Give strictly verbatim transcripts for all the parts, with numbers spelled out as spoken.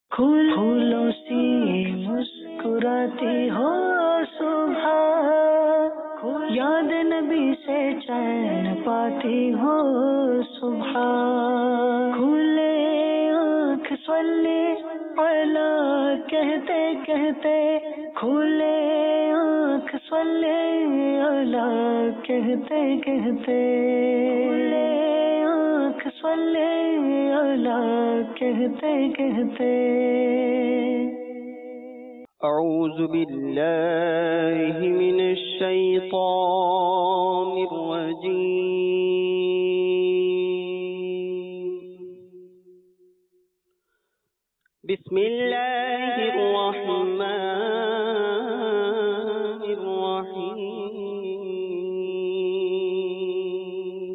پھولوں سی مسکراتی ہو صبح، یاد نبی سے چین پاتی ہو صبح، کھلے آنکھ صلی علی کہتے کہتے، کھلے آنکھ صلی علی کہتے کہتے، کھلے آنکھ صلی علی کہتے کہتے۔ اعوذ باللہ من الشیطان الرجیم، بسم اللہ الرحمن الرحیم،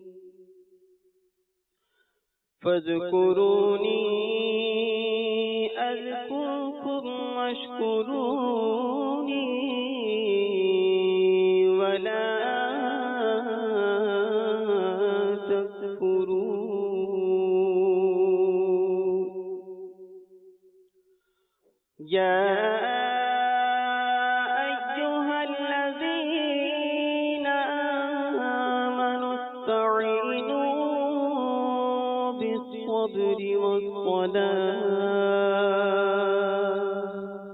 فاذکرونی اذکرکم واشکرونی ولا تکفرون، یا ایہا الذین آمنوا استعینوا بالصبر والصلاة،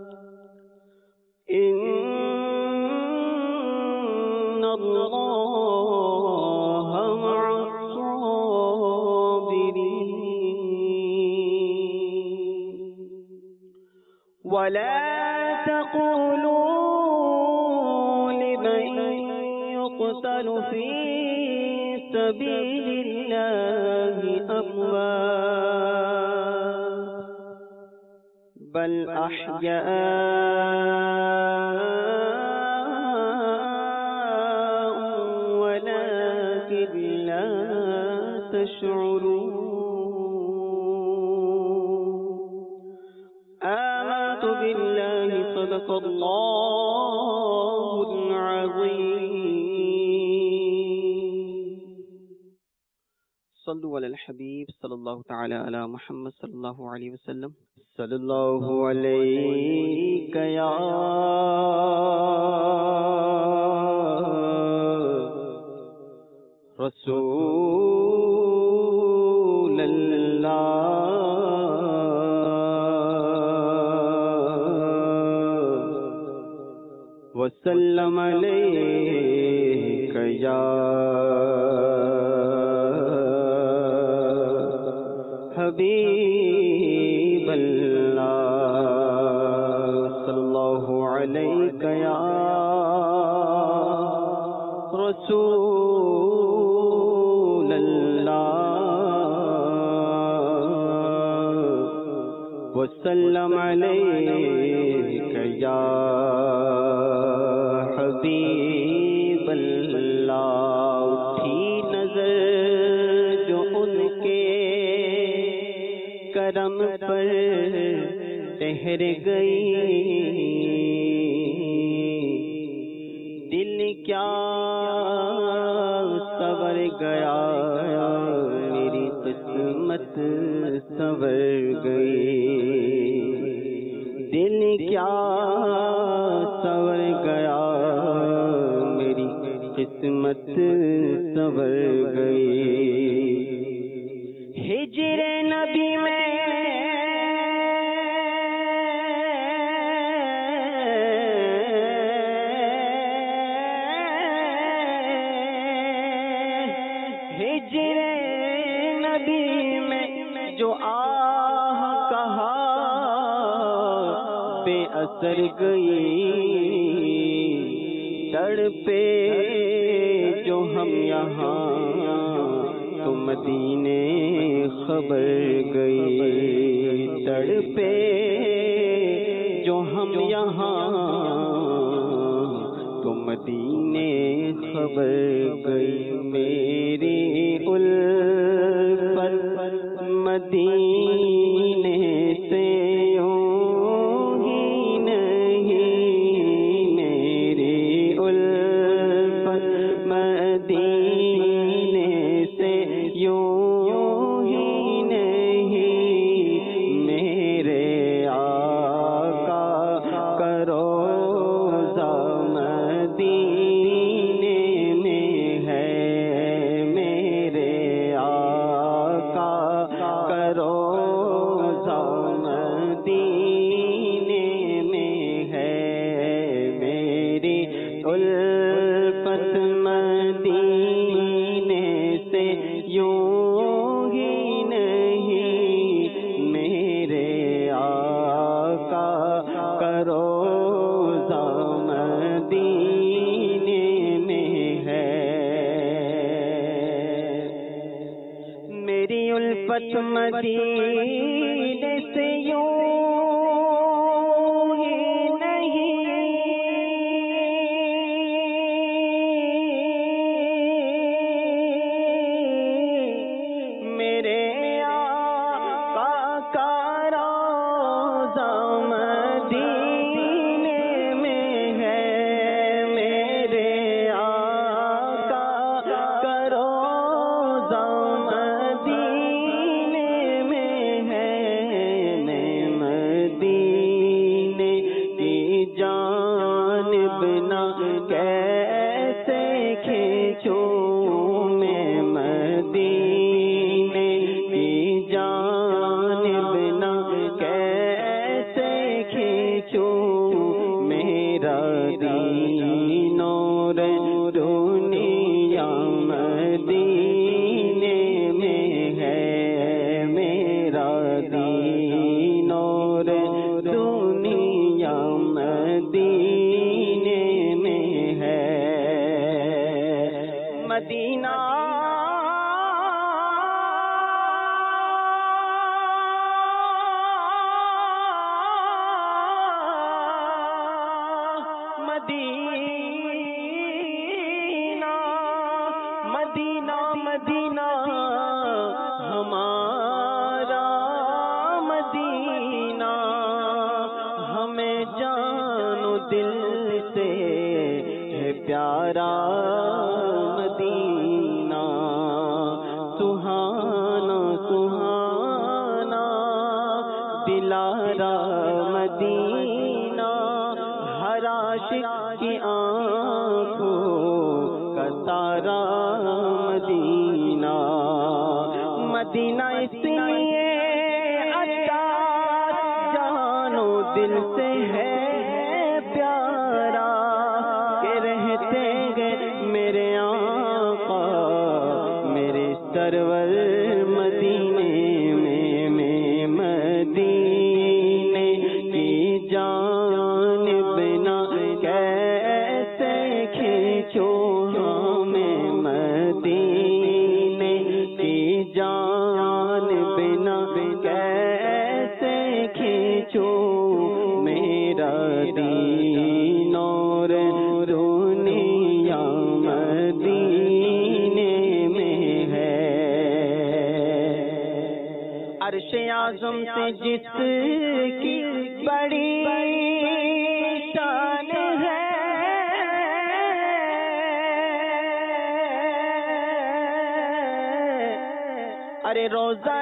ان اللہ مع الصابرین، ولا تقولوا لمن يقتل في سبيل الله أموات بل أحياء ولكن لا تشعرون، آمنت بالله صدق الله العظيم، صلوا علی الحبیب صلی اللہ تعالی علی محمد صلی اللہ علیہ وسلم، صلی اللہ علیہ یا رسول اللہ، وسلم علیہ یا حبیب اللہ، صلی اللہ علیہ یا رسول اللہ، وسلم علیہ یا حبیب اللہ۔ اٹھی نظر جو ان کے کرم پر ٹھہر گئی، دل کیا سنور گیا، میری قسمت سنور گئی، دل کیا سنور گیا، میری قسمت سنور گئی۔ ہجر نبی میں ہجر نبی میں جو آہ کہا بے اثر گئی، تڑپے جو ہم یہاں تو مدینے خبر گئی، تڑپے جو ہم یہاں تو مدینے خبر گئی، میری الفت مدینے سے یوں ہی نہیں، میری الفت مدینے سے یوں ہی نہیں، میرے مدینے سے یوں ہی نہیں، میرے آقا کا روضہ مدینے میں ہے، میرے آقا کا روضہ مدینے میں ہے، میں مدینے کی جانب نہ کیسے کھینچوں، میں مدینے کی جانب نہ کیسے کھینچوں، میرا دین اور دنیا مدینے میں ہے، میرا دین اور دنیا مدینے میں ہے، مدینہ مدینہ مدینہ مدینہ ہمارا مدینہ، ہمیں جان و دل سے ہے پیارا مدینہ، سہانا سہانا دلارا مدینہ، ہر عاشق کی آنکھوں کا تارا مدینہ، مدینہ اس لیے اچھا جان و دل سے ہے پیارا، کہ رہتے گئے میرے آقا میرے سرور مدینے میں، میں مدینے کی جانب نہ کیسے کھینچوں، میں مدینے کی جانب نہ کیسے کھینچوں، میرا دین اور دنیا مدینے میں ہے، عرش اعظم سے جس کی بڑی شان ہے، ارے روضہ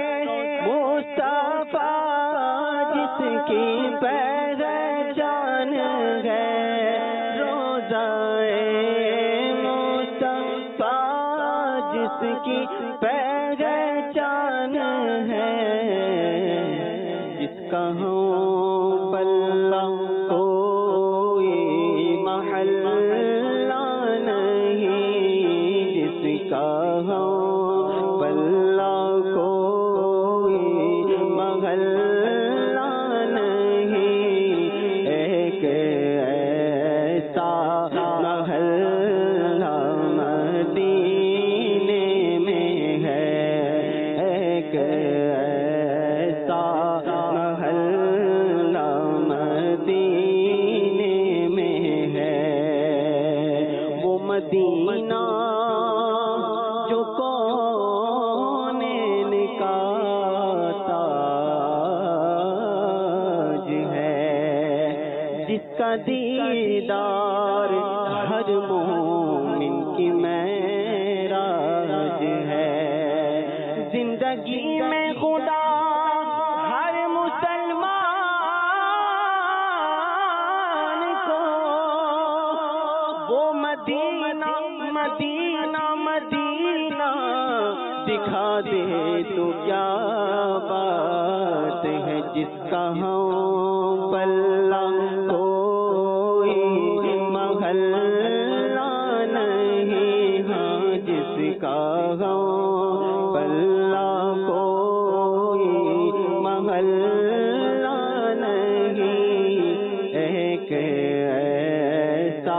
مصطفیٰ جس کی پہچان ہے، روضہ مصطفیٰ جس کی پہچان ہے، جس کا ہوں پلہ کوئی محلہ نہیں، جس کا ہوں پلہ کوئی محلہ نہیں، ایک ایسا محلہ مدینے میں ہے، ایک ایسا محلہ مدینے میں ہے، وہ مدینہ جو کونین کا تاج ہے، جس کا دیدار ہر مومن کی معراج ہے، زندگی میں خدا ہر مسلمان کو وہ مدینہ مدینہ مدینہ دکھا دے تو کیا بات ہے، جس کا ہم پلہ کوئی محلہ نہیں، ہاں جس کا ہم پلہ کوئی محلہ نہیں، ایک ایسا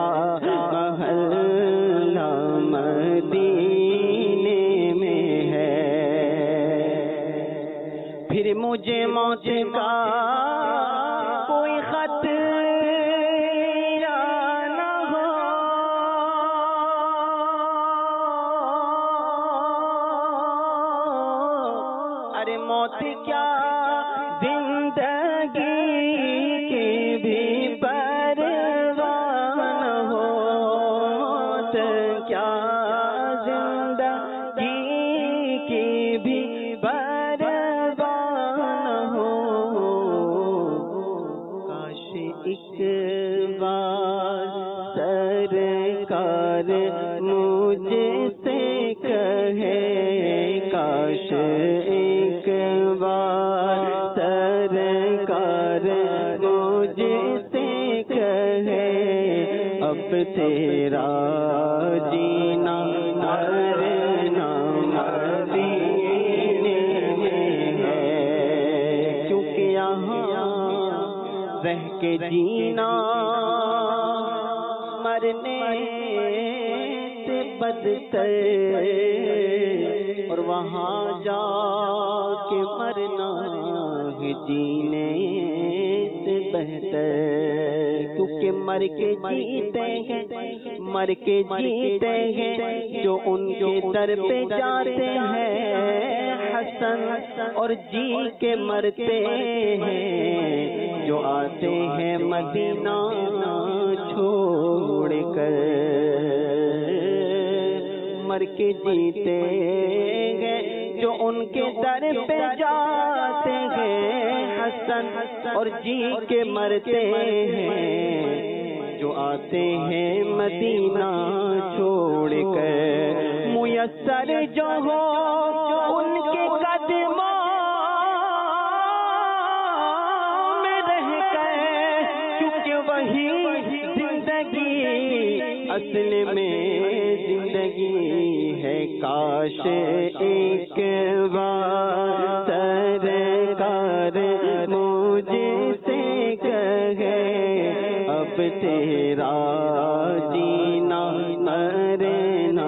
محلہ مدینے میں ہے، موت کا کوئی خط یا نہ ہو، ارے موت کیا زندگی کی بھی پرواہ نہ ہو، موت کیا زندگی کی بھی پرواہ نہ ہو، کاش ایک بار سرکار مجھ سے کہے، کاش ایک بار سرکار مجھ سے کہے، اب تیرا جینا مرنا مدینے میں ہے، کیونکہ یہاں رہ کے جینا مرنے سے بدتر، اور وہاں جا کے مرنا ہے جینے سے بہتر، کیونکہ مر کے جیتے ہیں، مر کے جیتے ہیں جو ان کے در پہ جاتے ہیں حسن، اور جی کے مرتے ہیں جو آتے ہیں مدینہ چھوڑ کر، مر کے جیتے ہیں جو ان کے در پہ جاتے ہیں حسن، اور جی کے مرتے ہیں جو آتے ہیں مدینہ چھوڑ کر، میسر جو ہو ان کے قدموں میں رہ کر، کیونکہ وہی زندگی اصل میں زندگی ہے، کاش ایک بار سرکار مجھ سے کہے، اب تیرا جینا مرنا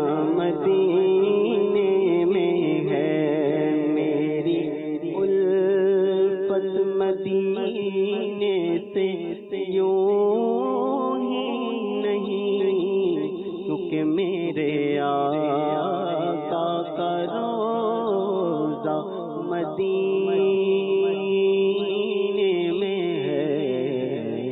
مدینے میں ہے، میری الفت مدینے سے یوں ہی نہیں، کیونکہ میرے آقا کا روضہ مدینے میں ہے۔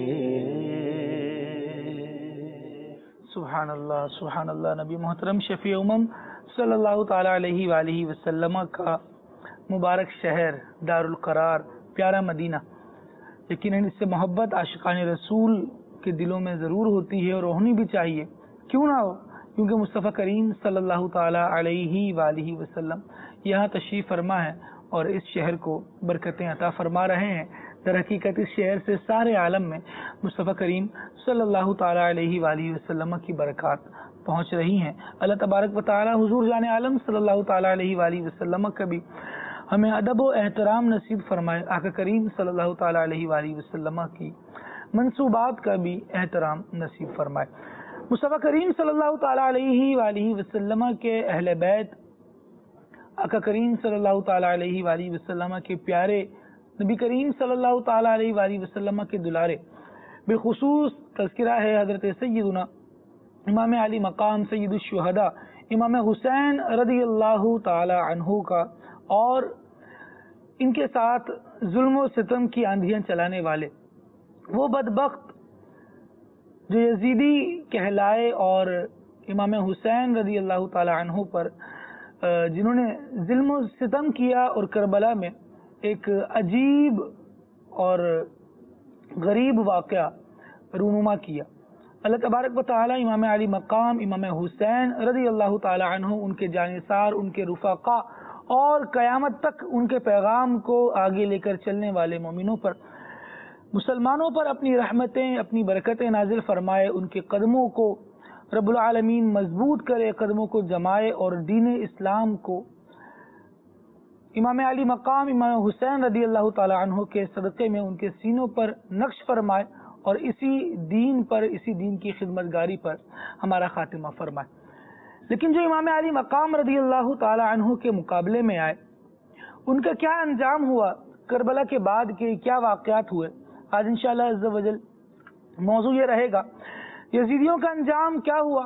سبحان اللہ سبحان اللہ۔ نبی محترم شفیع امم صلی اللہ تعالی علیہ وآلہ وسلم کا مبارک شہر دار القرار پیارا مدینہ، یقیناً اس سے محبت عاشقان رسول کے دلوں میں ضرور ہوتی ہے اور ہونی بھی چاہیے، کیوں نہ ہو، کیونکہ مصطفیٰ کریم صلی اللہ تعالی علیہ وآلہ وسلم یہاں تشریف فرما ہے اور اس شہر کو برکتیں عطا فرما رہے ہیں۔ در حقیقت اس شہر سے سارے عالم میں مصطفیٰ کریم صلی اللہ تعالی علیہ وآلہ وسلم کی برکات پہنچ رہی ہیں۔ اللہ تبارک و تعالی حضور جان عالم صلی اللہ تعالی علیہ وآلہ وسلم کا بھی ہمیں ادب و احترام نصیب فرمائے، آقا کریم صلی اللہ تعالی علیہ وآلہ وسلم کی منصوبات کا بھی احترام نصیب فرمائے۔ مصطفیٰ کریم صلی اللہ تعالی علیہ وآلہ وسلم کے اہل بیت، آقا کریم صلی اللہ تعالی علیہ وآلہ وسلم کے پیارے، نبی کریم صلی اللہ تعالی علیہ وآلہ وسلم کے دلارے، بالخصوص تذکرہ ہے حضرت سیدنا امام علی مقام سید الشہداء امام حسین رضی اللہ تعالی عنہ کا، اور ان کے ساتھ ظلم و ستم کی آندھیاں چلانے والے وہ بدبخت جو یزیدی کہلائے، اور امام حسین رضی اللہ تعالی عنہ پر جنہوں نے ظلم و ستم کیا اور کربلا میں ایک عجیب اور غریب واقعہ رونما کیا۔ اللہ تبارک و تعالی امام علی مقام امام حسین رضی اللہ تعالی عنہ، ان کے جانثار، ان کے رفقا اور قیامت تک ان کے پیغام کو آگے لے کر چلنے والے مومنوں پر، مسلمانوں پر اپنی رحمتیں، اپنی برکتیں نازل فرمائے، ان کے قدموں کو رب العالمین مضبوط کرے، قدموں کو جمائے، اور دین اسلام کو امام علی مقام امام حسین رضی اللہ تعالی عنہ کے صدقے میں ان کے سینوں پر نقش فرمائے، اور اسی دین پر، اسی دین کی خدمت گاری پر ہمارا خاتمہ فرمائے۔ لیکن جو امام علی مقام رضی اللہ تعالی عنہ کے مقابلے میں آئے، ان کا کیا انجام ہوا، کربلا کے بعد کے کیا واقعات ہوئے. آج انشاءاللہ عز و جل موضوع یہ رہے گا یزیدیوں کا انجام کیا ہوا.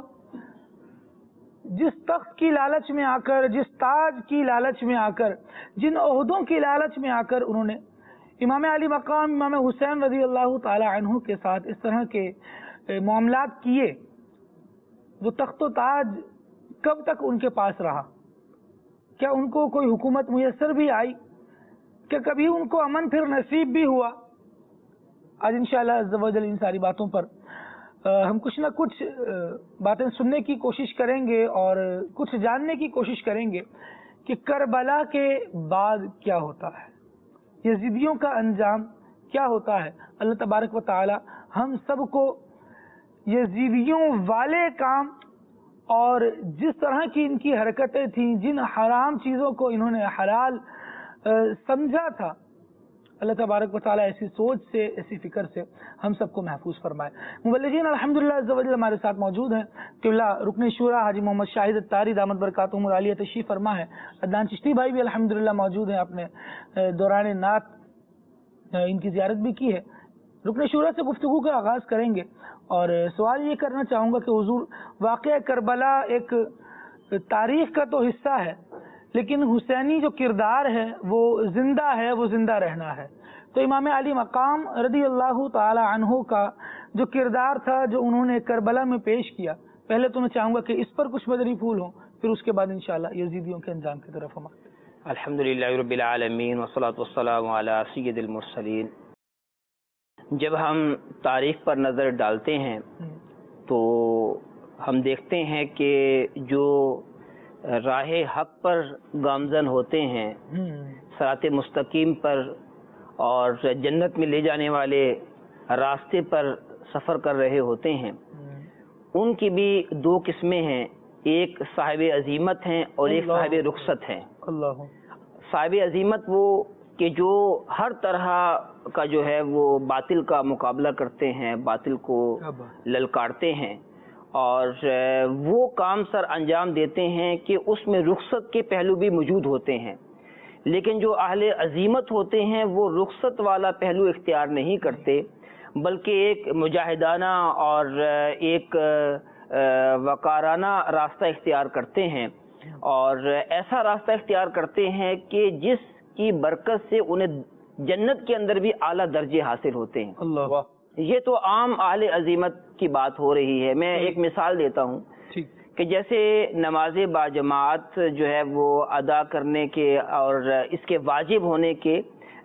جس تخت کی لالچ میں آ کر, جس تاج کی لالچ میں آ کر, جن عہدوں کی لالچ میں آ کر انہوں نے امام علی مقام امام حسین رضی اللہ تعالی عنہ کے ساتھ اس طرح کے معاملات کیے, وہ تخت و تاج کب تک ان کے پاس رہا؟ کیا ان کو کوئی حکومت میسر بھی آئی؟ کہ کبھی ان کو امن پھر نصیب بھی ہوا؟ آج انشاءاللہ عز و جل ان ساری باتوں پر ہم کچھ نہ کچھ باتیں سننے کی کوشش کریں گے اور کچھ جاننے کی کوشش کریں گے کہ کربلا کے بعد کیا ہوتا ہے, یزیدیوں کا انجام کیا ہوتا ہے. اللہ تبارک و تعالی ہم سب کو یزیدیوں والے کام اور جس طرح کی ان کی حرکتیں تھیں, جن حرام چیزوں کو انہوں نے حلال سمجھا تھا, اللہ تبارک و تعالیٰ ایسی سوچ سے, ایسی فکر سے ہم سب کو محفوظ فرمائے. مبلغین الحمدللہ عز و جل ہمارے ساتھ موجود ہیں. قبلہ رکن شورا حاجی محمد شاہد الطاری دامت برکاتہم العالیہ تشریف فرما ہے. عدنان چشتی بھائی بھی الحمدللہ موجود ہیں, اپنے دوران نعت ان کی زیارت بھی کی ہے. رکن شورا سے گفتگو کا آغاز کریں گے اور سوال یہ کرنا چاہوں گا کہ حضور, واقعہ کربلا ایک تاریخ کا تو حصہ ہے, لیکن حسینی جو کردار ہے وہ زندہ ہے, وہ زندہ رہنا ہے. تو امام علی مقام رضی اللہ تعالی عنہ کا جو کردار تھا, جو انہوں نے کربلا میں پیش کیا, پہلے تو میں چاہوں گا کہ اس پر کچھ مدنی پھول ہوں, پھر اس کے بعد انشاءاللہ یزیدیوں کے انجام کی طرف ہم آتے ہیں. الحمدللہ رب العالمین والصلاة والسلام علی سید المرسلین. جب ہم تاریخ پر نظر ڈالتے ہیں تو ہم دیکھتے ہیں کہ جو راہ حق پر گامزن ہوتے ہیں, صراط مستقیم پر اور جنت میں لے جانے والے راستے پر سفر کر رہے ہوتے ہیں, ان کی بھی دو قسمیں ہیں. ایک صاحب عزیمت ہیں اور ایک صاحب رخصت ہیں. صاحب عزیمت وہ کہ جو ہر طرح کا جو ہے وہ باطل کا مقابلہ کرتے ہیں, باطل کو للکارتے ہیں اور وہ کام سر انجام دیتے ہیں کہ اس میں رخصت کے پہلو بھی موجود ہوتے ہیں. لیکن جو اہل عزیمت ہوتے ہیں وہ رخصت والا پہلو اختیار نہیں کرتے, بلکہ ایک مجاہدانہ اور ایک وقارانہ راستہ اختیار کرتے ہیں, اور ایسا راستہ اختیار کرتے ہیں کہ جس کی برکت سے انہیں جنت کے اندر بھی اعلیٰ درجے حاصل ہوتے ہیں. اللہ, یہ تو عام اہل عزیمت کی بات ہو رہی ہے. میں ایک مثال دیتا ہوں کہ جیسے نماز باجماعت جو ہے وہ ادا کرنے کے اور اس کے واجب ہونے کے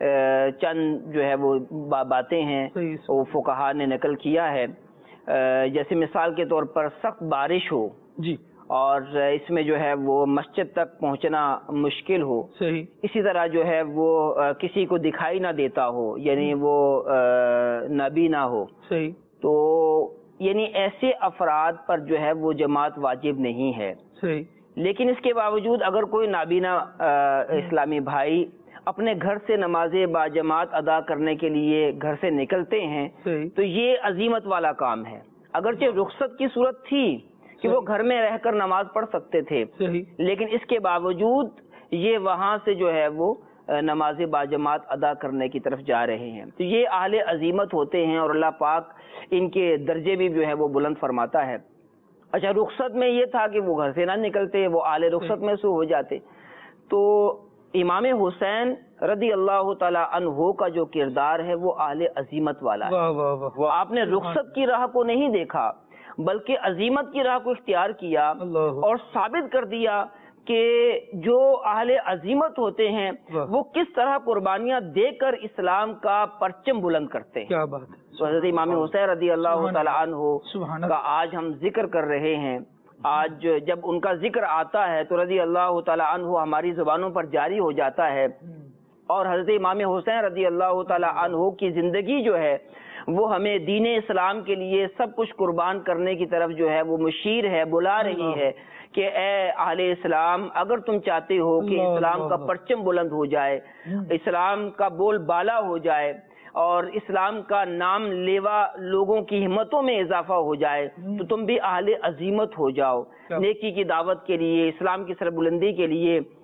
چند جو ہے وہ باتیں ہیں وہ فقہا نے نقل کیا ہے. جیسے مثال کے طور پر سخت بارش ہو جی اور اس میں جو ہے وہ مسجد تک پہنچنا مشکل ہو, صحیح. اسی طرح جو ہے وہ کسی کو دکھائی نہ دیتا ہو, یعنی وہ نابینا ہو, صحیح. تو یعنی ایسے افراد پر جو ہے وہ جماعت واجب نہیں ہے, صحیح. لیکن اس کے باوجود اگر کوئی نابینا اسلامی بھائی اپنے گھر سے نماز باجماعت ادا کرنے کے لیے گھر سے نکلتے ہیں, صحیح. تو یہ عزیمت والا کام ہے. اگرچہ رخصت کی صورت تھی کہ وہ گھر میں رہ کر نماز پڑھ سکتے تھے, لیکن اس کے باوجود یہ وہاں سے جو ہے وہ نماز باجماعت ادا کرنے کی طرف جا رہے ہیں. تو یہ اہل عزیمت ہوتے ہیں اور اللہ پاک ان کے درجے بھی جو ہے وہ بلند فرماتا ہے. اچھا, رخصت میں یہ تھا کہ وہ گھر سے نہ نکلتے, وہ اہل رخصت میں سے ہو جاتے. تو امام حسین رضی اللہ تعالی عنہ کا جو کردار ہے وہ اہل عزیمت والا ہے. آپ نے رخصت کی راہ کو نہیں دیکھا بلکہ عزیمت کی راہ کو اختیار کیا اور ثابت کر دیا کہ جو اہل عزیمت ہوتے ہیں وہ کس طرح قربانیاں دے کر اسلام کا پرچم بلند کرتے ہیں. کیا بات ہے. تو حضرت امام حسین رضی اللہ تعالی عنہ کا آج ہم ذکر کر رہے ہیں. آج جب ان کا ذکر آتا ہے تو رضی اللہ تعالی عنہ ہماری زبانوں پر جاری ہو جاتا ہے, اور حضرت امام حسین رضی اللہ تعالی عنہ کی زندگی جو ہے وہ ہمیں دین اسلام کے لیے سب کچھ قربان کرنے کی طرف جو ہے وہ مشیر ہے, بلا رہی ہے کہ اے اہل اسلام, اگر تم چاہتے ہو کہ اسلام کا پرچم بلند ہو جائے, اسلام کا بول بالا ہو جائے اور اسلام کا نام لیوا لوگوں کی ہمتوں میں اضافہ ہو جائے, تو تم بھی اہل عزیمت ہو جاؤ. نیکی کی دعوت کے لیے, اسلام کی سربلندی کے لیے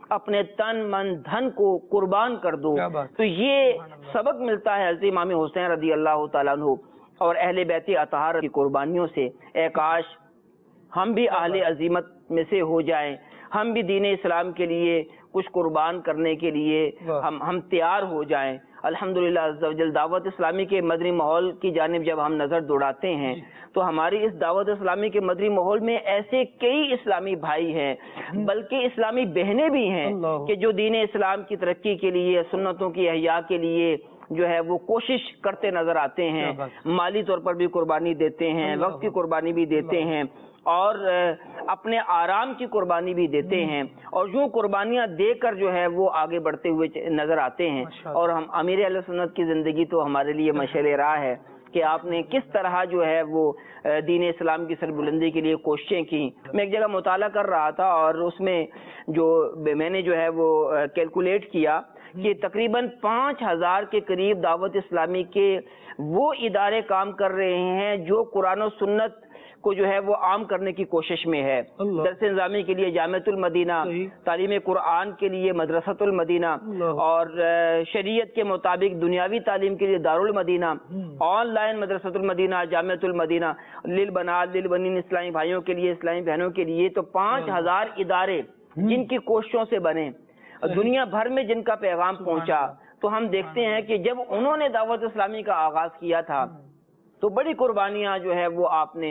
اپنے تن من دھن کو قربان کر دو. تو یہ سبق ملتا ہے حضرت امام حسین رضی اللہ تعالیٰ عنہ اور اہل بیت اطہار کی قربانیوں سے. اے کاش ہم بھی اہل عظیمت میں سے ہو جائیں, ہم بھی دین اسلام کے لیے کچھ قربان کرنے کے لیے ہم ہم تیار ہو جائیں. الحمدللہ عز و جل دعوت اسلامی کے مدنی ماحول کی جانب جب ہم نظر دوڑاتے ہیں تو ہماری اس دعوت اسلامی کے مدنی ماحول میں ایسے کئی اسلامی بھائی ہیں, بلکہ اسلامی بہنیں بھی ہیں کہ جو دین اسلام کی ترقی کے لیے, سنتوں کی احیاء کے لیے جو ہے وہ کوشش کرتے نظر آتے ہیں, مالی طور پر بھی قربانی دیتے ہیں, وقت کی قربانی بھی دیتے ہیں, اور اپنے آرام کی قربانی بھی دیتے ہیں, اور یوں قربانیاں دے کر جو ہے وہ آگے بڑھتے ہوئے نظر آتے ہیں. اور ہم امیر اہل سنت کی زندگی تو ہمارے لیے مشعل راہ ہے کہ آپ نے کس طرح جو ہے وہ دین اسلام کی سربلندی کے لیے کوششیں کی. میں ایک جگہ مطالعہ کر رہا تھا اور اس میں جو میں نے جو ہے وہ کیلکولیٹ کیا کہ تقریباً پانچ ہزار کے قریب دعوت اسلامی کے وہ ادارے کام کر رہے ہیں جو قرآن و سنت کو جو ہے وہ عام کرنے کی کوشش میں ہے. درس نظامی کے لیے جامعۃ المدینہ, تعلیم قرآن کے لیے مدرسۃ المدینہ, اور شریعت کے مطابق دنیاوی تعلیم کے لیے دارالمدینہ, آن لائن مدرسۃ المدینہ, جامعۃ المدینہ, للبنات للبنین اسلامی بھائیوں کے لیے, اسلامی بہنوں کے لیے. تو پانچ ہزار ادارے جن کی کوششوں سے بنے, دنیا بھر میں جن کا پیغام پہنچا. تو ہم دیکھتے ہیں کہ جب انہوں نے دعوت اسلامی کا آغاز کیا تھا تو بڑی قربانیاں جو ہے وہ آپ نے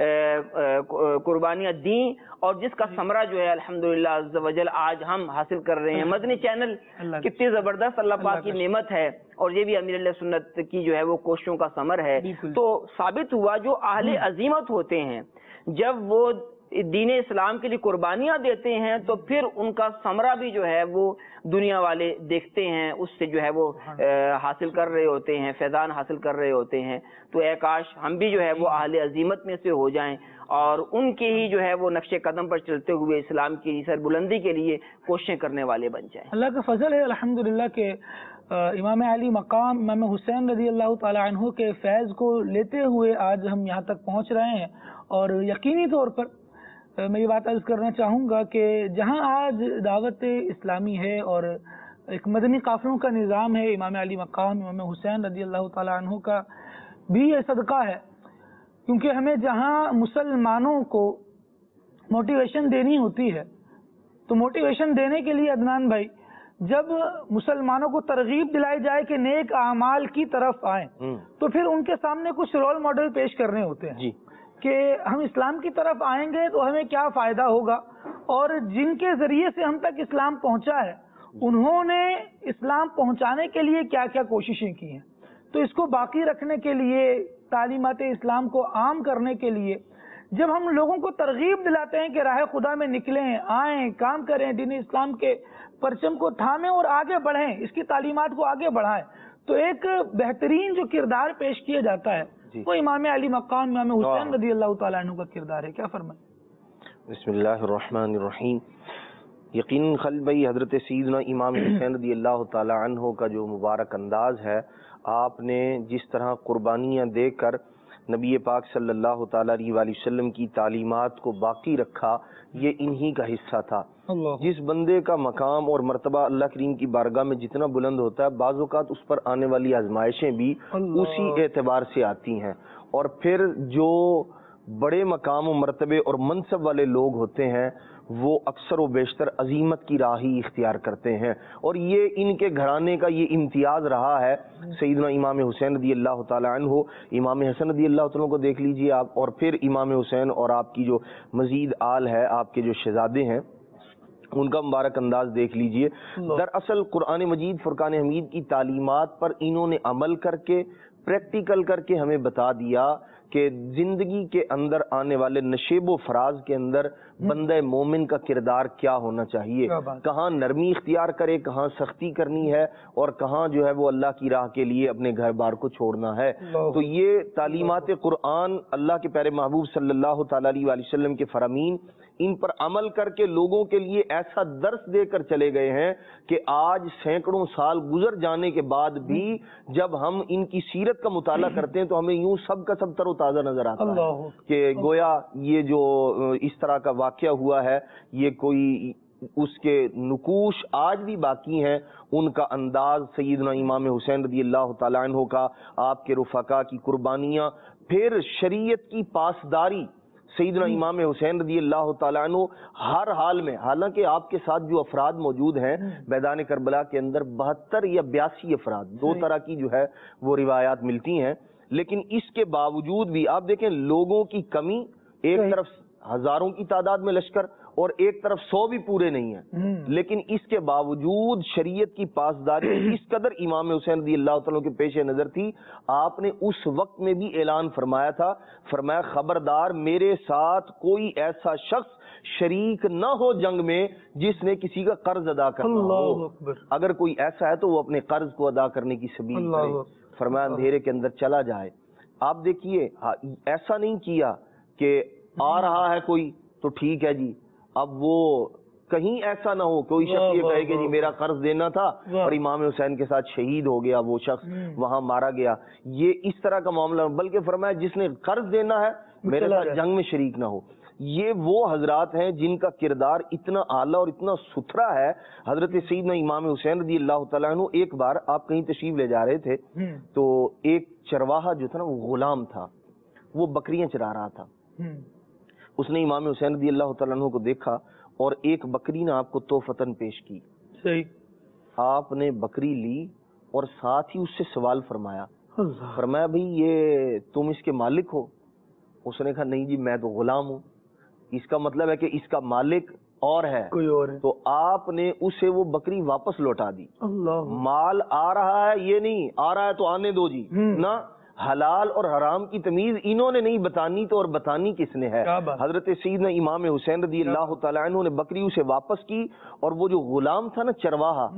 قربانیاں دیں, اور جس کا ثمرہ جو ہے الحمدللہ عز و جل آج ہم حاصل کر رہے ہیں. مدنی چینل کتنی زبردست اللہ پاک کی نعمت ہے, اور یہ بھی امیر اہل سنت کی جو ہے وہ کوششوں کا ثمر ہے. تو ثابت ہوا جو اہل عظیمت ہوتے ہیں جب وہ دین اسلام کے لیے قربانیاں دیتے ہیں تو پھر ان کا ثمرہ بھی جو ہے وہ دنیا والے دیکھتے ہیں, اس سے جو ہے وہ حاصل کر رہے ہوتے ہیں, فیضان حاصل کر رہے ہوتے ہیں. تو اے کاش ہم بھی جو ہے وہ اہل عظیمت میں سے ہو جائیں اور ان کے ہی جو ہے وہ نقش قدم پر چلتے ہوئے اسلام کی سربلندی کے لیے کوششیں کرنے والے بن جائیں. اللہ کا فضل ہے الحمدللہ کہ امام علی مقام امام حسین رضی اللہ تعالی عنہ کے فیض کو لیتے ہوئے آج ہم یہاں تک پہنچ رہے ہیں. اور یقینی طور پر میں یہ بات عرض کرنا چاہوں گا کہ جہاں آج دعوت اسلامی ہے اور ایک مدنی قافلوں کا نظام ہے, امام علی مقام امام حسین رضی اللہ تعالی عنہ کا بھی یہ صدقہ ہے, کیونکہ ہمیں جہاں مسلمانوں کو موٹیویشن دینی ہوتی ہے تو موٹیویشن دینے کے لیے عدنان بھائی جب مسلمانوں کو ترغیب دلائی جائے کہ نیک اعمال کی طرف آئیں تو پھر ان کے سامنے کچھ رول ماڈل پیش کرنے ہوتے ہیں کہ ہم اسلام کی طرف آئیں گے تو ہمیں کیا فائدہ ہوگا, اور جن کے ذریعے سے ہم تک اسلام پہنچا ہے انہوں نے اسلام پہنچانے کے لیے کیا کیا کوششیں کی ہیں. تو اس کو باقی رکھنے کے لیے, تعلیمات اسلام کو عام کرنے کے لیے جب ہم لوگوں کو ترغیب دلاتے ہیں کہ راہ خدا میں نکلیں, آئیں, کام کریں, دین اسلام کے پرچم کو تھامیں اور آگے بڑھیں, اس کی تعلیمات کو آگے بڑھائیں, تو ایک بہترین جو کردار پیش کیا جاتا ہے وہ امام علی مقام امام حسین رضی اللہ تعالیٰ عنہ کا کردار ہے. کیا فرمائیں؟ بسم اللہ الرحمن الرحیم. یقیناً خلیل بھائی حضرت سیدنا امام حسین رضی اللہ تعالیٰ عنہ کا جو مبارک انداز ہے, آپ نے جس طرح قربانیاں دے کر نبی پاک صلی اللہ تعالیٰ علیہ وآلہ وسلم کی تعلیمات کو باقی رکھا, یہ انہی کا حصہ تھا. جس بندے کا مقام اور مرتبہ اللہ کریم کی بارگاہ میں جتنا بلند ہوتا ہے, بعض اوقات اس پر آنے والی آزمائشیں بھی اسی اعتبار سے آتی ہیں. اور پھر جو بڑے مقام و مرتبے اور منصب والے لوگ ہوتے ہیں وہ اکثر و بیشتر عظیمت کی راہ ہی اختیار کرتے ہیں, اور یہ ان کے گھرانے کا یہ امتیاز رہا ہے. سیدنا امام حسین رضی اللہ تعالی عنہ, امام حسن رضی اللہ تعالیٰ کو دیکھ لیجئے آپ, اور پھر امام حسین اور آپ کی جو مزید آل ہے, آپ کے جو شہزادے ہیں, ان کا مبارک انداز دیکھ لیجئے. دراصل قرآن مجید فرقان حمید کی تعلیمات پر انہوں نے عمل کر کے, پریکٹیکل کر کے ہمیں بتا دیا کہ زندگی کے اندر آنے والے نشیب و فراز کے اندر بندہ مومن کا کردار کیا ہونا چاہیے, کہاں نرمی اختیار کرے, کہاں سختی کرنی ہے, اور کہاں جو ہے وہ اللہ کی راہ کے لیے اپنے گھر بار کو چھوڑنا ہے. تو یہ تعلیمات قرآن اللہ کے پیارے محبوب صلی اللہ تعالی علیہ وآلہ وسلم کے فرامین, ان پر عمل کر کے لوگوں کے لیے ایسا درس دے کر چلے گئے ہیں کہ آج سینکڑوں سال گزر جانے کے بعد بھی جب ہم ان کی سیرت کا مطالعہ کرتے ہیں تو ہمیں یوں سب کا سب تر و تازہ نظر آتا ہے کہ گویا یہ جو اس طرح کا واقعہ ہوا ہے یہ کوئی اس کے نقوش آج بھی باقی ہیں، ان کا انداز سیدنا امام حسین رضی اللہ تعالیٰ عنہ کا، آپ کے رفقا کی قربانیاں، پھر شریعت کی پاسداری، سیدنا امام حسین رضی اللہ تعالیٰ عنہ ہر حال میں، حالانکہ آپ کے ساتھ جو افراد موجود ہیں میدان کربلا کے اندر بہتر یا بیاسی افراد، دو طرح کی جو ہے وہ روایات ملتی ہیں، لیکن اس کے باوجود بھی آپ دیکھیں لوگوں کی کمی، ایک طرف ہزاروں کی تعداد میں لشکر اور ایک طرف سو بھی پورے نہیں ہیں، لیکن اس کے باوجود شریعت کی پاسداری اس قدر امام حسین رضی اللہ تعالیٰ کے پیش نظر تھی، آپ نے اس وقت میں بھی اعلان فرمایا تھا، فرمایا خبردار میرے ساتھ کوئی ایسا شخص شریک نہ ہو جنگ میں جس نے کسی کا قرض ادا کرنا ہو، اگر کوئی ایسا ہے تو وہ اپنے قرض کو ادا کرنے کی سبیل کرے، فرمایا اندھیرے کے اندر چلا جائے۔ آپ دیکھیے ایسا نہیں کیا کہ آ رہا ہے کوئی تو ٹھیک ہے جی، اب وہ کہیں ایسا نہ ہو کوئی شخص یہ کہے کہ جی میرا قرض دینا تھا اور امام حسین کے ساتھ شہید ہو گیا وہ شخص، وہاں مارا گیا، یہ اس طرح کا معاملہ، بلکہ فرمایا جس نے قرض دینا ہے میرے ساتھ جنگ میں شریک نہ ہو۔ یہ وہ حضرات ہیں جن کا کردار اتنا اعلیٰ اور اتنا ستھرا ہے۔ حضرت سیدنا امام حسین رضی اللہ تعالیٰ عنہ، ایک بار آپ کہیں تشریف لے جا رہے تھے تو ایک چرواہا جو تھا نا وہ غلام تھا، وہ بکریاں چرا رہا تھا، اس نے امام حسین رضی اللہ تعالیٰ عنہ کو دیکھا اور ایک بکری نے آپ کو تحفتاً پیش کی، صحیح، آپ نے بکری لی اور ساتھ ہی اس سے سوال فرمایا، فرمایا بھئی یہ تم اس کے مالک ہو؟ اس نے کہا نہیں جی میں تو غلام ہوں۔ اس کا مطلب ہے کہ اس کا مالک اور ہے، کوئی اور ہے، تو آپ نے اسے وہ بکری واپس لوٹا دی۔ اللہ، مال آ رہا ہے یہ نہیں، آ رہا ہے تو آنے دو جی، نہ حلال اور حرام کی تمیز انہوں نے نہیں بتانی تو اور بتانی کس نے ہے؟ حضرت سیدنا امام حسین رضی اللہ تعالیٰ عنہ نے بکری اسے واپس کی، اور وہ جو غلام تھا نا چرواہا،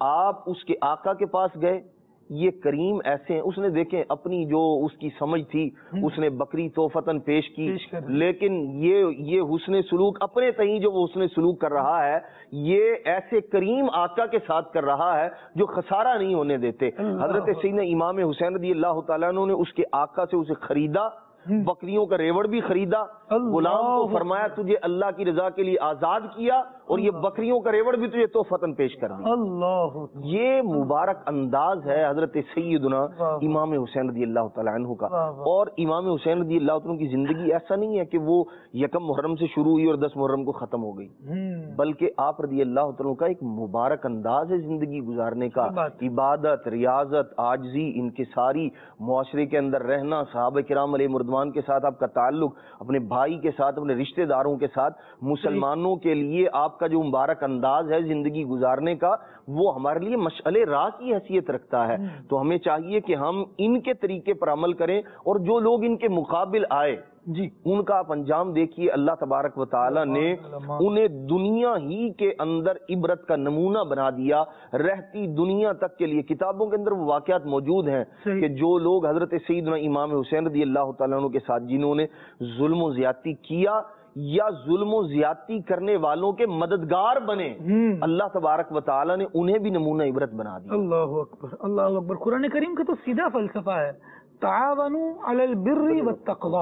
آپ اس کے آقا کے پاس گئے، یہ کریم ایسے ہیں، اس نے دیکھیں اپنی جو اس کی سمجھ تھی اس نے بکری تحفتاً پیش کی، لیکن یہ یہ حسن سلوک اپنے تئیں جو وہ حسن سلوک کر رہا ہے یہ ایسے کریم آقا کے ساتھ کر رہا ہے جو خسارہ نہیں ہونے دیتے۔ حضرت سیدنا امام حسین رضی اللہ تعالیٰ عنہ نے اس کے آقا سے اسے خریدا، بکریوں کا ریوڑ بھی خریدا، غلام کو فرمایا تجھے اللہ کی رضا کے لیے آزاد کیا اور یہ بکریوں کا ریوڑ بھی تجھے تحفتاً پیش کر دیا۔ اللہ، یہ مبارک انداز ہے حضرت سیدنا امام حسین رضی اللہ تعالیٰ عنہ کا۔ اور امام حسین رضی اللہ عنہ کی زندگی ایسا نہیں ہے کہ وہ یکم محرم سے شروع ہوئی اور دس محرم کو ختم ہو گئی، بلکہ آپ رضی اللہ تعالیٰ کا ایک مبارک انداز ہے زندگی گزارنے کا، عبادت، ریاضت، عاجزی، انکساری، معاشرے کے اندر رہنا، صحابہ کرام علیہ مردوان کے ساتھ آپ کا تعلق، اپنے بھائی کے ساتھ، اپنے رشتہ داروں کے ساتھ، مسلمانوں کے لیے آپ کا جو مبارک انداز ہے زندگی گزارنے کا وہ ہمارے لیے مشعل راہ کی حیثیت رکھتا ہے۔ تو ہمیں چاہیے کہ ہم ان کے طریقے پر عمل کریں، اور جو لوگ ان کے مقابل آئے جی ان کا آپ انجام دیکھیے، اللہ تبارک و تعالی نے انہیں دنیا ہی کے اندر عبرت کا نمونہ بنا دیا، رہتی دنیا تک کے لیے۔ کتابوں کے اندر وہ واقعات موجود ہیں کہ جو لوگ حضرت سیدنا امام حسین رضی اللہ تعالیٰ عنہ کے ساتھ جنہوں نے ظلم و زیادتی کیا یا ظلم و زیادتی کرنے والوں کے مددگار بنے، اللہ تبارک و تعالی نے انہیں بھی نمونہ عبرت بنا دیا۔ اللہ اکبر، اللہ اکبر۔ قرآن کریم کا تو سیدھا فلسفہ ہے، تعاونوا علی البر والتقوی،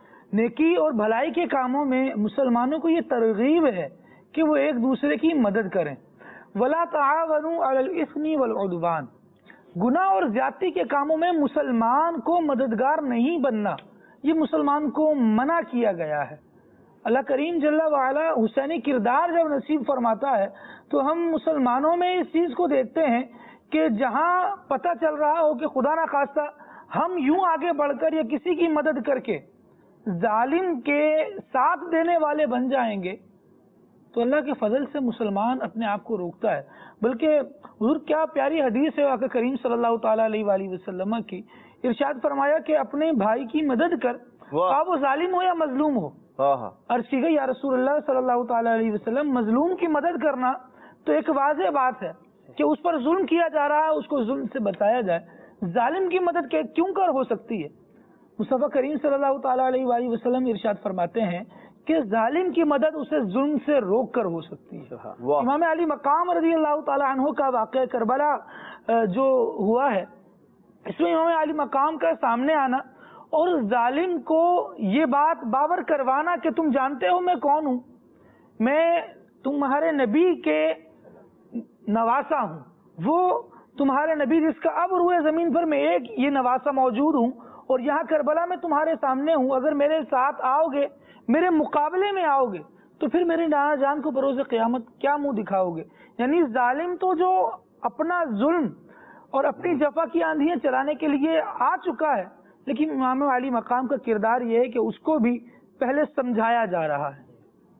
نیکی اور بھلائی کے کاموں میں مسلمانوں کو یہ ترغیب ہے کہ وہ ایک دوسرے کی مدد کریں۔ ولا تعاونوا علی الاثم والعدوان، گناہ اور زیادتی کے کاموں میں مسلمان کو مددگار نہیں بننا، یہ مسلمان کو منع کیا گیا ہے۔ اللہ کریم جل وعلا حسینی کردار جب نصیب فرماتا ہے تو ہم مسلمانوں میں اس چیز کو دیکھتے ہیں کہ جہاں پتہ چل رہا ہو کہ خدا نہ خواستہ ہم یوں آگے بڑھ کر یا کسی کی مدد کر کے ظالم کے ساتھ دینے والے بن جائیں گے تو اللہ کے فضل سے مسلمان اپنے آپ کو روکتا ہے۔ بلکہ حضور کیا پیاری حدیث ہے آقا کریم صلی اللہ تعالیٰ علیہ وآلہ وسلم کی، ارشاد فرمایا کہ اپنے بھائی کی مدد کر، خواہ وہ ظالم ہو یا مظلوم ہو۔ عرض کی گئی یا رسول اللہ صلی اللہ تعالیٰ علیہ وسلم، مظلوم کی مدد کرنا تو ایک واضح بات ہے کہ اس پر ظلم کیا جا رہا ہے، اس کو ظلم سے بچایا جائے، ظالم کی مدد کیوں کر ہو سکتی ہے؟ مصطفیٰ کریم صلی اللہ تعالیٰ علیہ وآلہ وسلم ارشاد فرماتے ہیں کہ ظالم کی مدد اسے ظلم سے روک کر ہو سکتی ہے۔ امام علی مقام رضی اللہ تعالیٰ عنہ کا واقعہ کربلا جو ہوا ہے، اس میں امام علی مقام کا سامنے آنا اور ظالم کو یہ بات باور کروانا کہ تم جانتے ہو میں کون ہوں، میں تمہارے نبی کے نواسا ہوں، وہ تمہارے نبی جس کا اب روئے زمین پر میں ایک یہ نواسا موجود ہوں، اور یہاں کربلا میں تمہارے سامنے ہوں، اگر میرے ساتھ آؤ گے، میرے مقابلے میں آؤ گے، تو پھر میرے نانا جان کو بروز قیامت کیا منہ دکھاؤ گے؟ یعنی ظالم تو جو اپنا ظلم اور اپنی جفا کی آندھیاں چلانے کے لیے آ چکا ہے، لیکن امام علی مقام کا کردار یہ ہے کہ اس کو بھی پہلے سمجھایا جا رہا ہے۔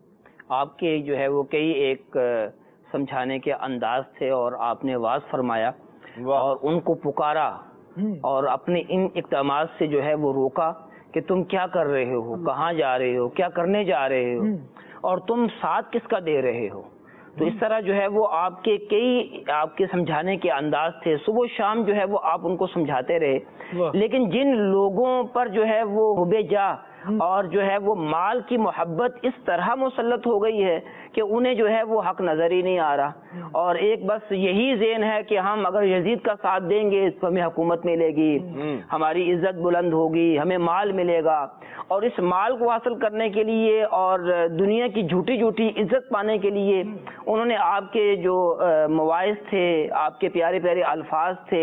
آپ کے جو ہے وہ کئی ایک سمجھانے کے انداز تھے، اور آپ نے واز فرمایا اور ان کو پکارا اور اپنے ان اقدامات سے جو ہے وہ روکا کہ تم کیا کر رہے ہو، کہاں جا رہے ہو، کیا کرنے جا رہے ہو، اور تم ساتھ کس کا دے رہے ہو۔ تو اس طرح جو ہے وہ آپ کے کئی آپ کے سمجھانے کے انداز تھے، صبح و شام جو ہے وہ آپ ان کو سمجھاتے رہے، لیکن جن لوگوں پر جو ہے وہ حب جاہ اور جو ہے وہ مال کی محبت اس طرح مسلط ہو گئی ہے کہ انہیں جو ہے وہ حق نظر ہی نہیں آ رہا، اور ایک بس یہی ذہن ہے کہ ہم اگر یزید کا ساتھ دیں گے تو ہمیں حکومت ملے گی، ہماری عزت بلند ہوگی، ہمیں مال ملے گا، اور اس مال کو حاصل کرنے کے لیے اور دنیا کی جھوٹی جھوٹی عزت پانے کے لیے انہوں نے آپ کے جو مواعظ تھے، آپ کے پیارے پیارے الفاظ تھے،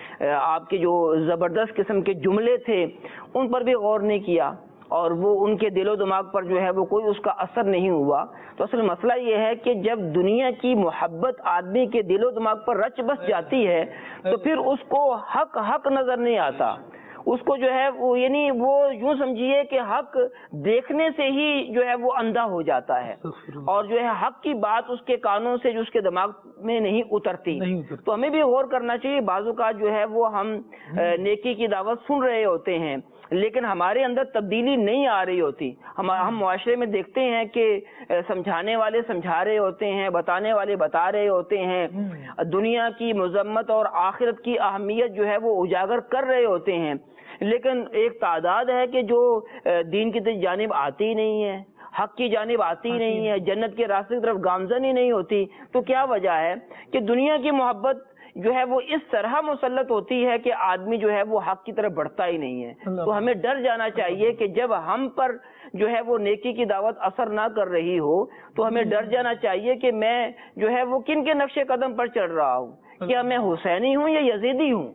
آپ کے جو زبردست قسم کے جملے تھے، ان پر بھی غور نہیں کیا، اور وہ ان کے دل و دماغ پر جو ہے وہ کوئی اس کا اثر نہیں ہوا۔ تو اصل مسئلہ یہ ہے کہ جب دنیا کی محبت آدمی کے دل و دماغ پر رچ بس جاتی ہے تو پھر اس کو حق حق نظر نہیں آتا، اس کو جو ہے وہ یعنی وہ یوں سمجھیے کہ حق دیکھنے سے ہی جو ہے وہ اندھا ہو جاتا ہے، اور جو ہے حق کی بات اس کے کانوں سے جو اس کے دماغ میں نہیں اترتی۔ تو ہمیں بھی غور کرنا چاہیے، بعض اوقات جو ہے وہ ہم نیکی کی دعوت سن رہے ہوتے ہیں لیکن ہمارے اندر تبدیلی نہیں آ رہی ہوتی۔ ہم ہم معاشرے میں دیکھتے ہیں کہ سمجھانے والے سمجھا رہے ہوتے ہیں، بتانے والے بتا رہے ہوتے ہیں، دنیا کی مذمت اور آخرت کی اہمیت جو ہے وہ اجاگر کر رہے ہوتے ہیں، لیکن ایک تعداد ہے کہ جو دین کی جانب آتی ہی نہیں ہے، حق کی جانب آتی ہی نہیں ہے، جنت کے راستے کی طرف گامزن ہی نہیں ہوتی۔ تو کیا وجہ ہے کہ دنیا کی محبت جو ہے وہ اس طرح مسلط ہوتی ہے کہ آدمی جو ہے وہ حق کی طرف بڑھتا ہی نہیں ہے۔ تو ہمیں ڈر جانا چاہیے کہ جب ہم پر جو ہے وہ نیکی کی دعوت اثر نہ کر رہی ہو تو ہمیں ڈر جانا چاہیے کہ میں جو ہے وہ کن کے نقش قدم پر چڑھ رہا ہوں، کیا میں حسینی ہوں یا یزیدی ہوں،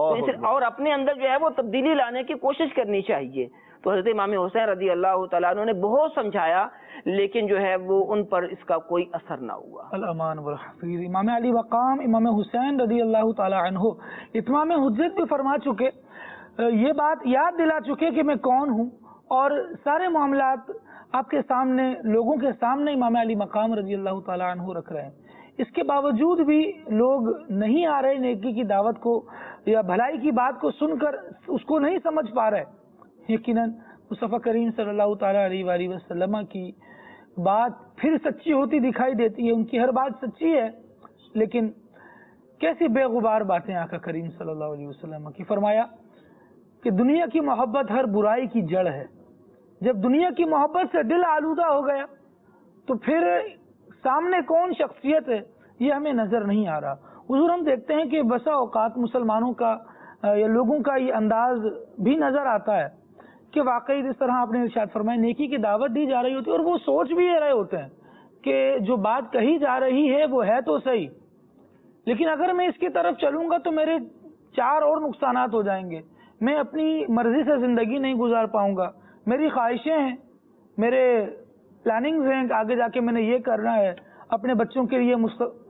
اور اپنے اندر جو ہے وہ تبدیلی لانے کی کوشش کرنی چاہیے۔ تو حضرت امام حسین رضی اللہ تعالیٰ عنہ نے بہت سمجھایا لیکن جو ہے وہ ان پر اس کا کوئی اثر نہ ہوا۔ الامان والحفیظ امام علی مقام امام حسین رضی اللہ تعالیٰ عنہ اتمام حجت بھی فرما چکے، یہ بات یاد دلا چکے کہ میں کون ہوں، اور سارے معاملات آپ کے سامنے لوگوں کے سامنے امام علی مقام رضی اللہ تعالیٰ عنہ رکھ رہے ہیں۔ اس کے باوجود بھی لوگ نہیں آ رہے نیکی کی دعوت کو یا بھلائی کی بات کو سن کر اس کو نہیں سمجھ پا رہے۔ یقیناً مصطفیٰ کریم صلی اللہ تعالیٰ علیہ وآلہ وسلم کی بات پھر سچی ہوتی دکھائی دیتی ہے، ان کی ہر بات سچی ہے، لیکن کیسی بے غبار باتیں آقا کریم صلی اللہ علیہ وسلم کی۔ فرمایا کہ دنیا کی محبت ہر برائی کی جڑ ہے، جب دنیا کی محبت سے دل آلودہ ہو گیا تو پھر سامنے کون شخصیت ہے یہ ہمیں نظر نہیں آ رہا۔ حضور ہم دیکھتے ہیں کہ بسا اوقات مسلمانوں کا یا لوگوں کا یہ انداز بھی نظر آتا ہے کہ واقعی جس طرح آپ نے ارشاد فرمایا نیکی کی دعوت دی جا رہی ہوتی ہے اور وہ سوچ بھی رہے ہوتے ہیں کہ جو بات کہی جا رہی ہے وہ ہے تو صحیح، لیکن اگر میں اس کی طرف چلوں گا تو میرے چار اور نقصانات ہو جائیں گے، میں اپنی مرضی سے زندگی نہیں گزار پاؤں گا، میری خواہشیں ہیں، میرے پلاننگز ہیں، آگے جا کے میں نے یہ کرنا ہے، اپنے بچوں کے لیے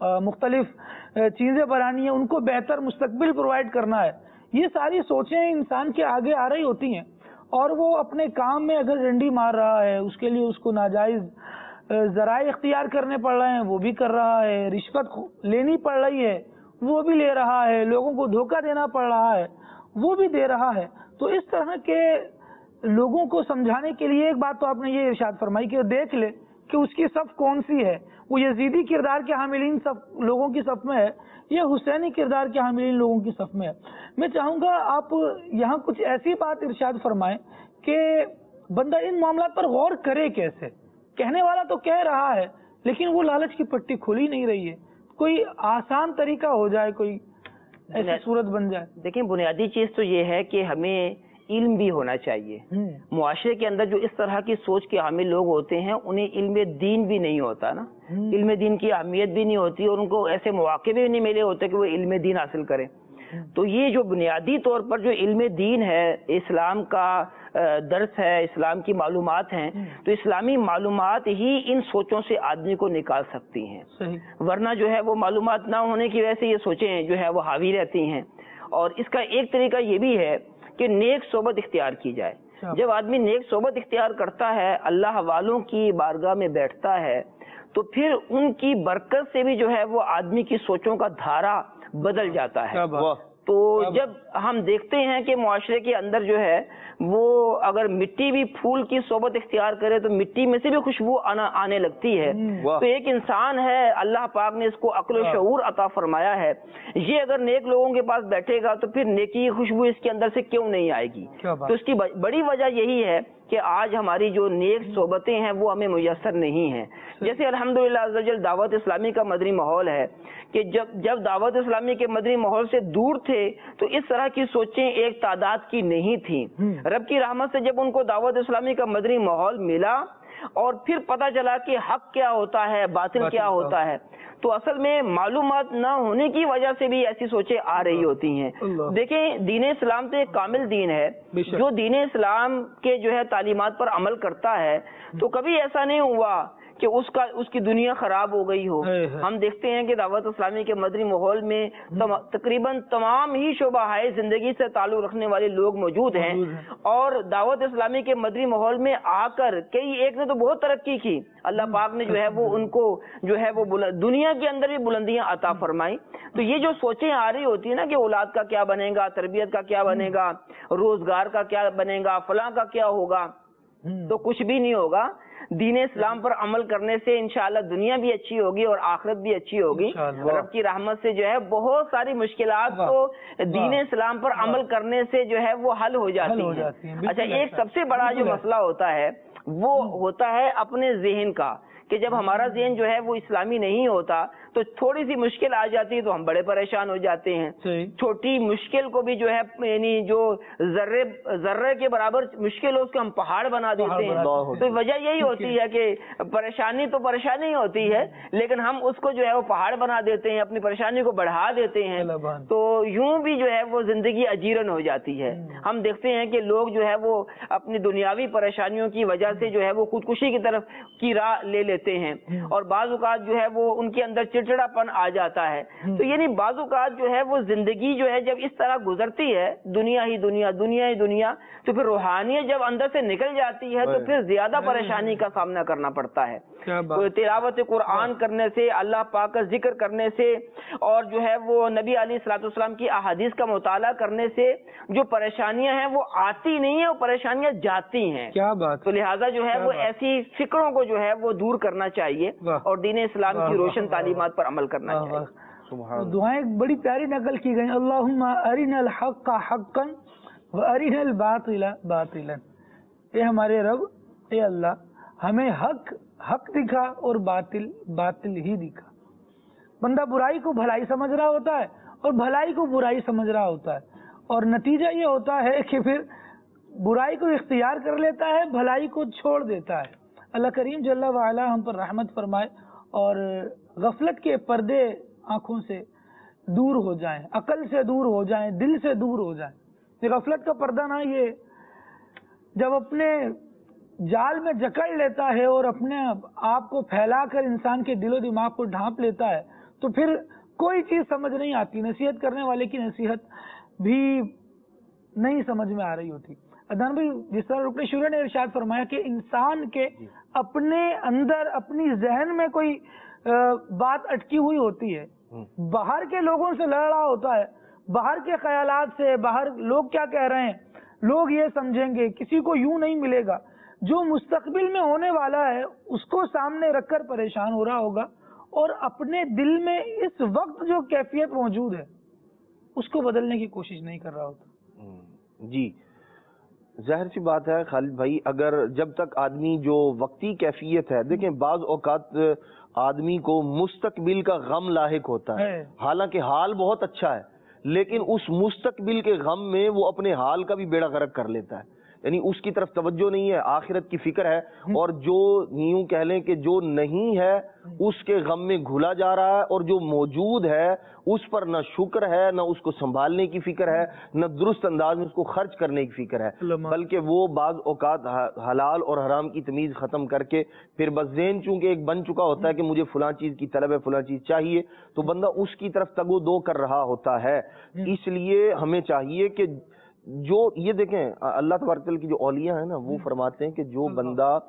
مختلف چیزیں بنانی ہیں، ان کو بہتر مستقبل پرووائڈ کرنا ہے، یہ ساری سوچیں انسان کے آگے آ رہی ہوتی ہیں، اور وہ اپنے کام میں اگر ڈنڈی مار رہا ہے اس کے لیے اس کو ناجائز ذرائع اختیار کرنے پڑ رہے ہیں وہ بھی کر رہا ہے، رشوت لینی پڑ رہی ہے وہ بھی لے رہا ہے، لوگوں کو دھوکہ دینا پڑ رہا ہے وہ بھی دے رہا ہے۔ تو اس طرح کے لوگوں کو سمجھانے کے لیے ایک بات تو آپ نے یہ ارشاد فرمائی کہ دیکھ لے کہ اس کی صف کون سی ہے، وہ یزیدی کردار کے حاملین صف لوگوں کی صف میں ہے یا حسینی کردار کے حاملین لوگوں کی صف میں ہے۔ میں چاہوں گا آپ یہاں کچھ ایسی بات ارشاد فرمائیں کہ بندہ ان معاملات پر غور کرے کیسے۔ کہنے والا تو کہہ رہا ہے لیکن وہ لالچ کی پٹی کھلی نہیں رہی ہے، کوئی آسان طریقہ ہو جائے، کوئی ایسی صورت بن جائے۔ دیکھیں بنیادی چیز تو یہ ہے کہ ہمیں علم بھی ہونا چاہیے. معاشرے کے اندر جو اس طرح کی سوچ کے حامل لوگ ہوتے ہیں انہیں علم دین بھی نہیں ہوتا نا, علم دین کی اہمیت بھی نہیں ہوتی اور ان کو ایسے مواقع بھی نہیں ملے ہوتے کہ وہ علم دین حاصل کریں. تو یہ جو بنیادی طور پر جو علم دین ہے, اسلام کا درس ہے, اسلام کی معلومات ہیں, تو اسلامی معلومات ہی ان سوچوں سے آدمی کو نکال سکتی ہیں. ورنہ جو ہے وہ معلومات نہ ہونے کی وجہ سے یہ سوچیں جو ہے وہ حاوی رہتی ہیں. اور اس کا ایک طریقہ یہ بھی ہے کہ نیک صحبت اختیار کی جائے. جب آدمی نیک صحبت اختیار کرتا ہے, اللہ والوں کی بارگاہ میں بیٹھتا ہے, تو پھر ان کی برکت سے بھی جو ہے وہ آدمی کی سوچوں کا دھارا بدل جاتا ہے. تو جب ہم دیکھتے ہیں کہ معاشرے کے اندر جو ہے وہ اگر مٹی بھی پھول کی صحبت اختیار کرے تو مٹی میں سے بھی خوشبو آنا آنے لگتی ہے. تو ایک انسان ہے, اللہ پاک نے اس کو عقل و شعور عطا فرمایا ہے, یہ اگر نیک لوگوں کے پاس بیٹھے گا تو پھر نیکی کی خوشبو اس کے اندر سے کیوں نہیں آئے گی. تو اس کی بڑی وجہ یہی ہے کہ آج ہماری جو نیک صحبتیں ہیں وہ ہمیں میسر نہیں ہیں. جیسے الحمدللہ عز و جل دعوت اسلامی کا مدنی ماحول ہے کہ جب جب دعوت اسلامی کے مدنی ماحول سے دور تھے تو اس طرح کی سوچیں ایک تعداد کی نہیں تھیں. رب کی رحمت سے جب ان کو دعوت اسلامی کا مدنی ماحول ملا اور پھر پتہ چلا کہ حق کیا ہوتا ہے, باطل کیا ہوتا ہے, تو اصل میں معلومات نہ ہونے کی وجہ سے بھی ایسی سوچیں آ رہی ہوتی ہیں. دیکھیں, دین اسلام تو ایک کامل دین ہے, جو دین اسلام کے جو ہے تعلیمات پر عمل کرتا ہے تو کبھی ایسا نہیں ہوا کہ اس کا اس کی دنیا خراب ہو گئی ہو. ہم دیکھتے ہیں کہ دعوت اسلامی کے مدنی ماحول میں تقریباً تمام ہی شعبہ زندگی سے تعلق رکھنے والے لوگ موجود ہیں, اور دعوت اسلامی کے مدنی ماحول میں آ کر کئی ایک نے تو بہت ترقی کی. اللہ پاک نے جو ہے وہ ان کو جو ہے وہ دنیا کے اندر بھی بلندیاں عطا فرمائی. تو یہ جو سوچیں آ رہی ہوتی ہیں نا کہ اولاد کا کیا بنے گا, تربیت کا کیا بنے گا, روزگار کا کیا بنے گا, فلاں کا کیا ہوگا, تو کچھ بھی نہیں ہوگا. دین اسلام پر عمل کرنے سے انشاءاللہ دنیا بھی اچھی ہوگی اور آخرت بھی اچھی ہوگی. رب کی رحمت سے جو ہے بہت ساری مشکلات تو دین اسلام پر عمل کرنے سے جو ہے وہ حل ہو جاتی ہیں. اچھا, ایک سب سے بڑا جو مسئلہ ہوتا ہے وہ ہوتا ہے اپنے ذہن کا, کہ جب ہمارا ذہن جو ہے وہ اسلامی نہیں ہوتا تو تھوڑی سی مشکل آ جاتی ہے تو ہم بڑے پریشان ہو جاتے ہیں. چھوٹی مشکل کو بھی جو ہے یعنی جو ذرے ذرے کے برابر مشکل ہو اس کو ہم پہاڑ بنا دیتے ہیں. تو وجہ یہی ہوتی ہے کہ پریشانی تو پریشانی ہوتی ہے لیکن ہم اس کو جو ہے وہ پہاڑ بنا دیتے ہیں, اپنی پریشانی کو بڑھا دیتے ہیں. تو یوں بھی جو ہے وہ زندگی اجیرن ہو جاتی ہے. ہم دیکھتے ہیں کہ لوگ جو ہے وہ اپنی دنیاوی پریشانیوں کی وجہ سے جو ہے وہ خودکشی کی طرف کی راہ لے لیتے ہیں, اور بعض اوقات جو ہے وہ ان کے اندر چڑچڑا پن آ جاتا ہے. تو یعنی بعض اوقات جو ہے وہ زندگی جو ہے جب اس طرح گزرتی ہے, دنیا ہی دنیا دنیا ہی دنیا, تو پھر روحانیت جب اندر سے نکل جاتی ہے تو پھر زیادہ پریشانی کا سامنا کرنا پڑتا ہے. تو تلاوت قرآن کرنے سے, اللہ پاک کا ذکر کرنے سے, اور جو ہے وہ نبی علیہ الصلوۃ والسلام کی احادیث کا مطالعہ کرنے سے جو پریشانیاں ہیں وہ آتی نہیں ہیں, وہ پریشانیاں جاتی ہیں. کیا بات. تو لہٰذا جو ہے وہ ایسی فکروں کو جو ہے وہ دور کرنا چاہیے اور دین اسلام کی روشن تعلیمات پر عمل کرنا چاہیے. دعائیں بڑی پیاری نقل کی گئی, اللہم ارنا الحق حقا وارنا الباطل باطلا. اے ہمارے رب, اے اللہ, ہمیں حق حق دکھا اور باطل باطل ہی دکھا. بندہ برائی کو بھلائی سمجھ رہا ہوتا ہے اور بھلائی کو برائی سمجھ رہا ہوتا ہے, اور نتیجہ یہ ہوتا ہے کہ پھر برائی کو اختیار کر لیتا ہے, بھلائی کو چھوڑ دیتا ہے. اللہ کریم جل وعلا ہم پر رحمت فرمائے اور غفلت کے پردے آنکھوں سے دور ہو جائیں, عقل سے دور ہو جائیں, دل سے دور ہو جائیں. یہ غفلت کا پردہ نا, یہ جب اپنے جال میں جکڑ لیتا ہے اور اپنے آپ کو پھیلا کر انسان کے دل و دماغ کو ڈھانپ لیتا ہے تو پھر کوئی چیز سمجھ نہیں آتی. نصیحت کرنے والے کی نصیحت بھی نہیں سمجھ میں آ رہی ہوتی. ادان بھائی, جس طرح رکن شورا نے ارشاد فرمایا کہ انسان کے اپنے اندر اپنی ذہن میں کوئی بات اٹکی ہوئی ہوتی ہے, باہر کے لوگوں سے لڑ رہا ہوتا ہے, باہر کے خیالات سے, باہر لوگ کیا کہہ رہے ہیں, لوگ یہ سمجھیں گے, کسی کو یوں نہیں ملے گا. جو مستقبل میں ہونے والا ہے اس کو سامنے رکھ کر پریشان ہو رہا ہوگا, اور اپنے دل میں اس وقت جو کیفیت موجود ہے اس کو بدلنے کی کوشش نہیں کر رہا ہوتا. جی, ظاہر سی بات ہے خالد بھائی, اگر جب تک آدمی جو وقتی کیفیت ہے, دیکھیں بعض اوقات آدمی کو مستقبل کا غم لاحق ہوتا ہے, حالانکہ حال بہت اچھا ہے لیکن اس مستقبل کے غم میں وہ اپنے حال کا بھی بیڑا غرق کر لیتا ہے، یعنی اس کی طرف توجہ نہیں ہے، آخرت کی فکر ہے، اور جو یوں کہہ لیں کہ جو نہیں ہے اس کے غم میں گھلا جا رہا ہے، اور جو موجود ہے اس پر نہ شکر ہے، نہ اس کو سنبھالنے کی فکر ہے، نہ درست انداز میں اس کو خرچ کرنے کی فکر ہے، بلکہ وہ بعض اوقات حلال اور حرام کی تمیز ختم کر کے پھر بس ذہن چونکہ ایک بن چکا ہوتا ہے کہ مجھے فلاں چیز کی طلب ہے، فلاں چیز چاہیے، تو بندہ اس کی طرف تگ و دو کر رہا ہوتا ہے۔ اس لیے ہمیں چاہیے کہ جو یہ دیکھیں اللہ تبارک تعالیٰ کی جو اولیاء ہیں نا، وہ فرماتے ہیں کہ جو بندہ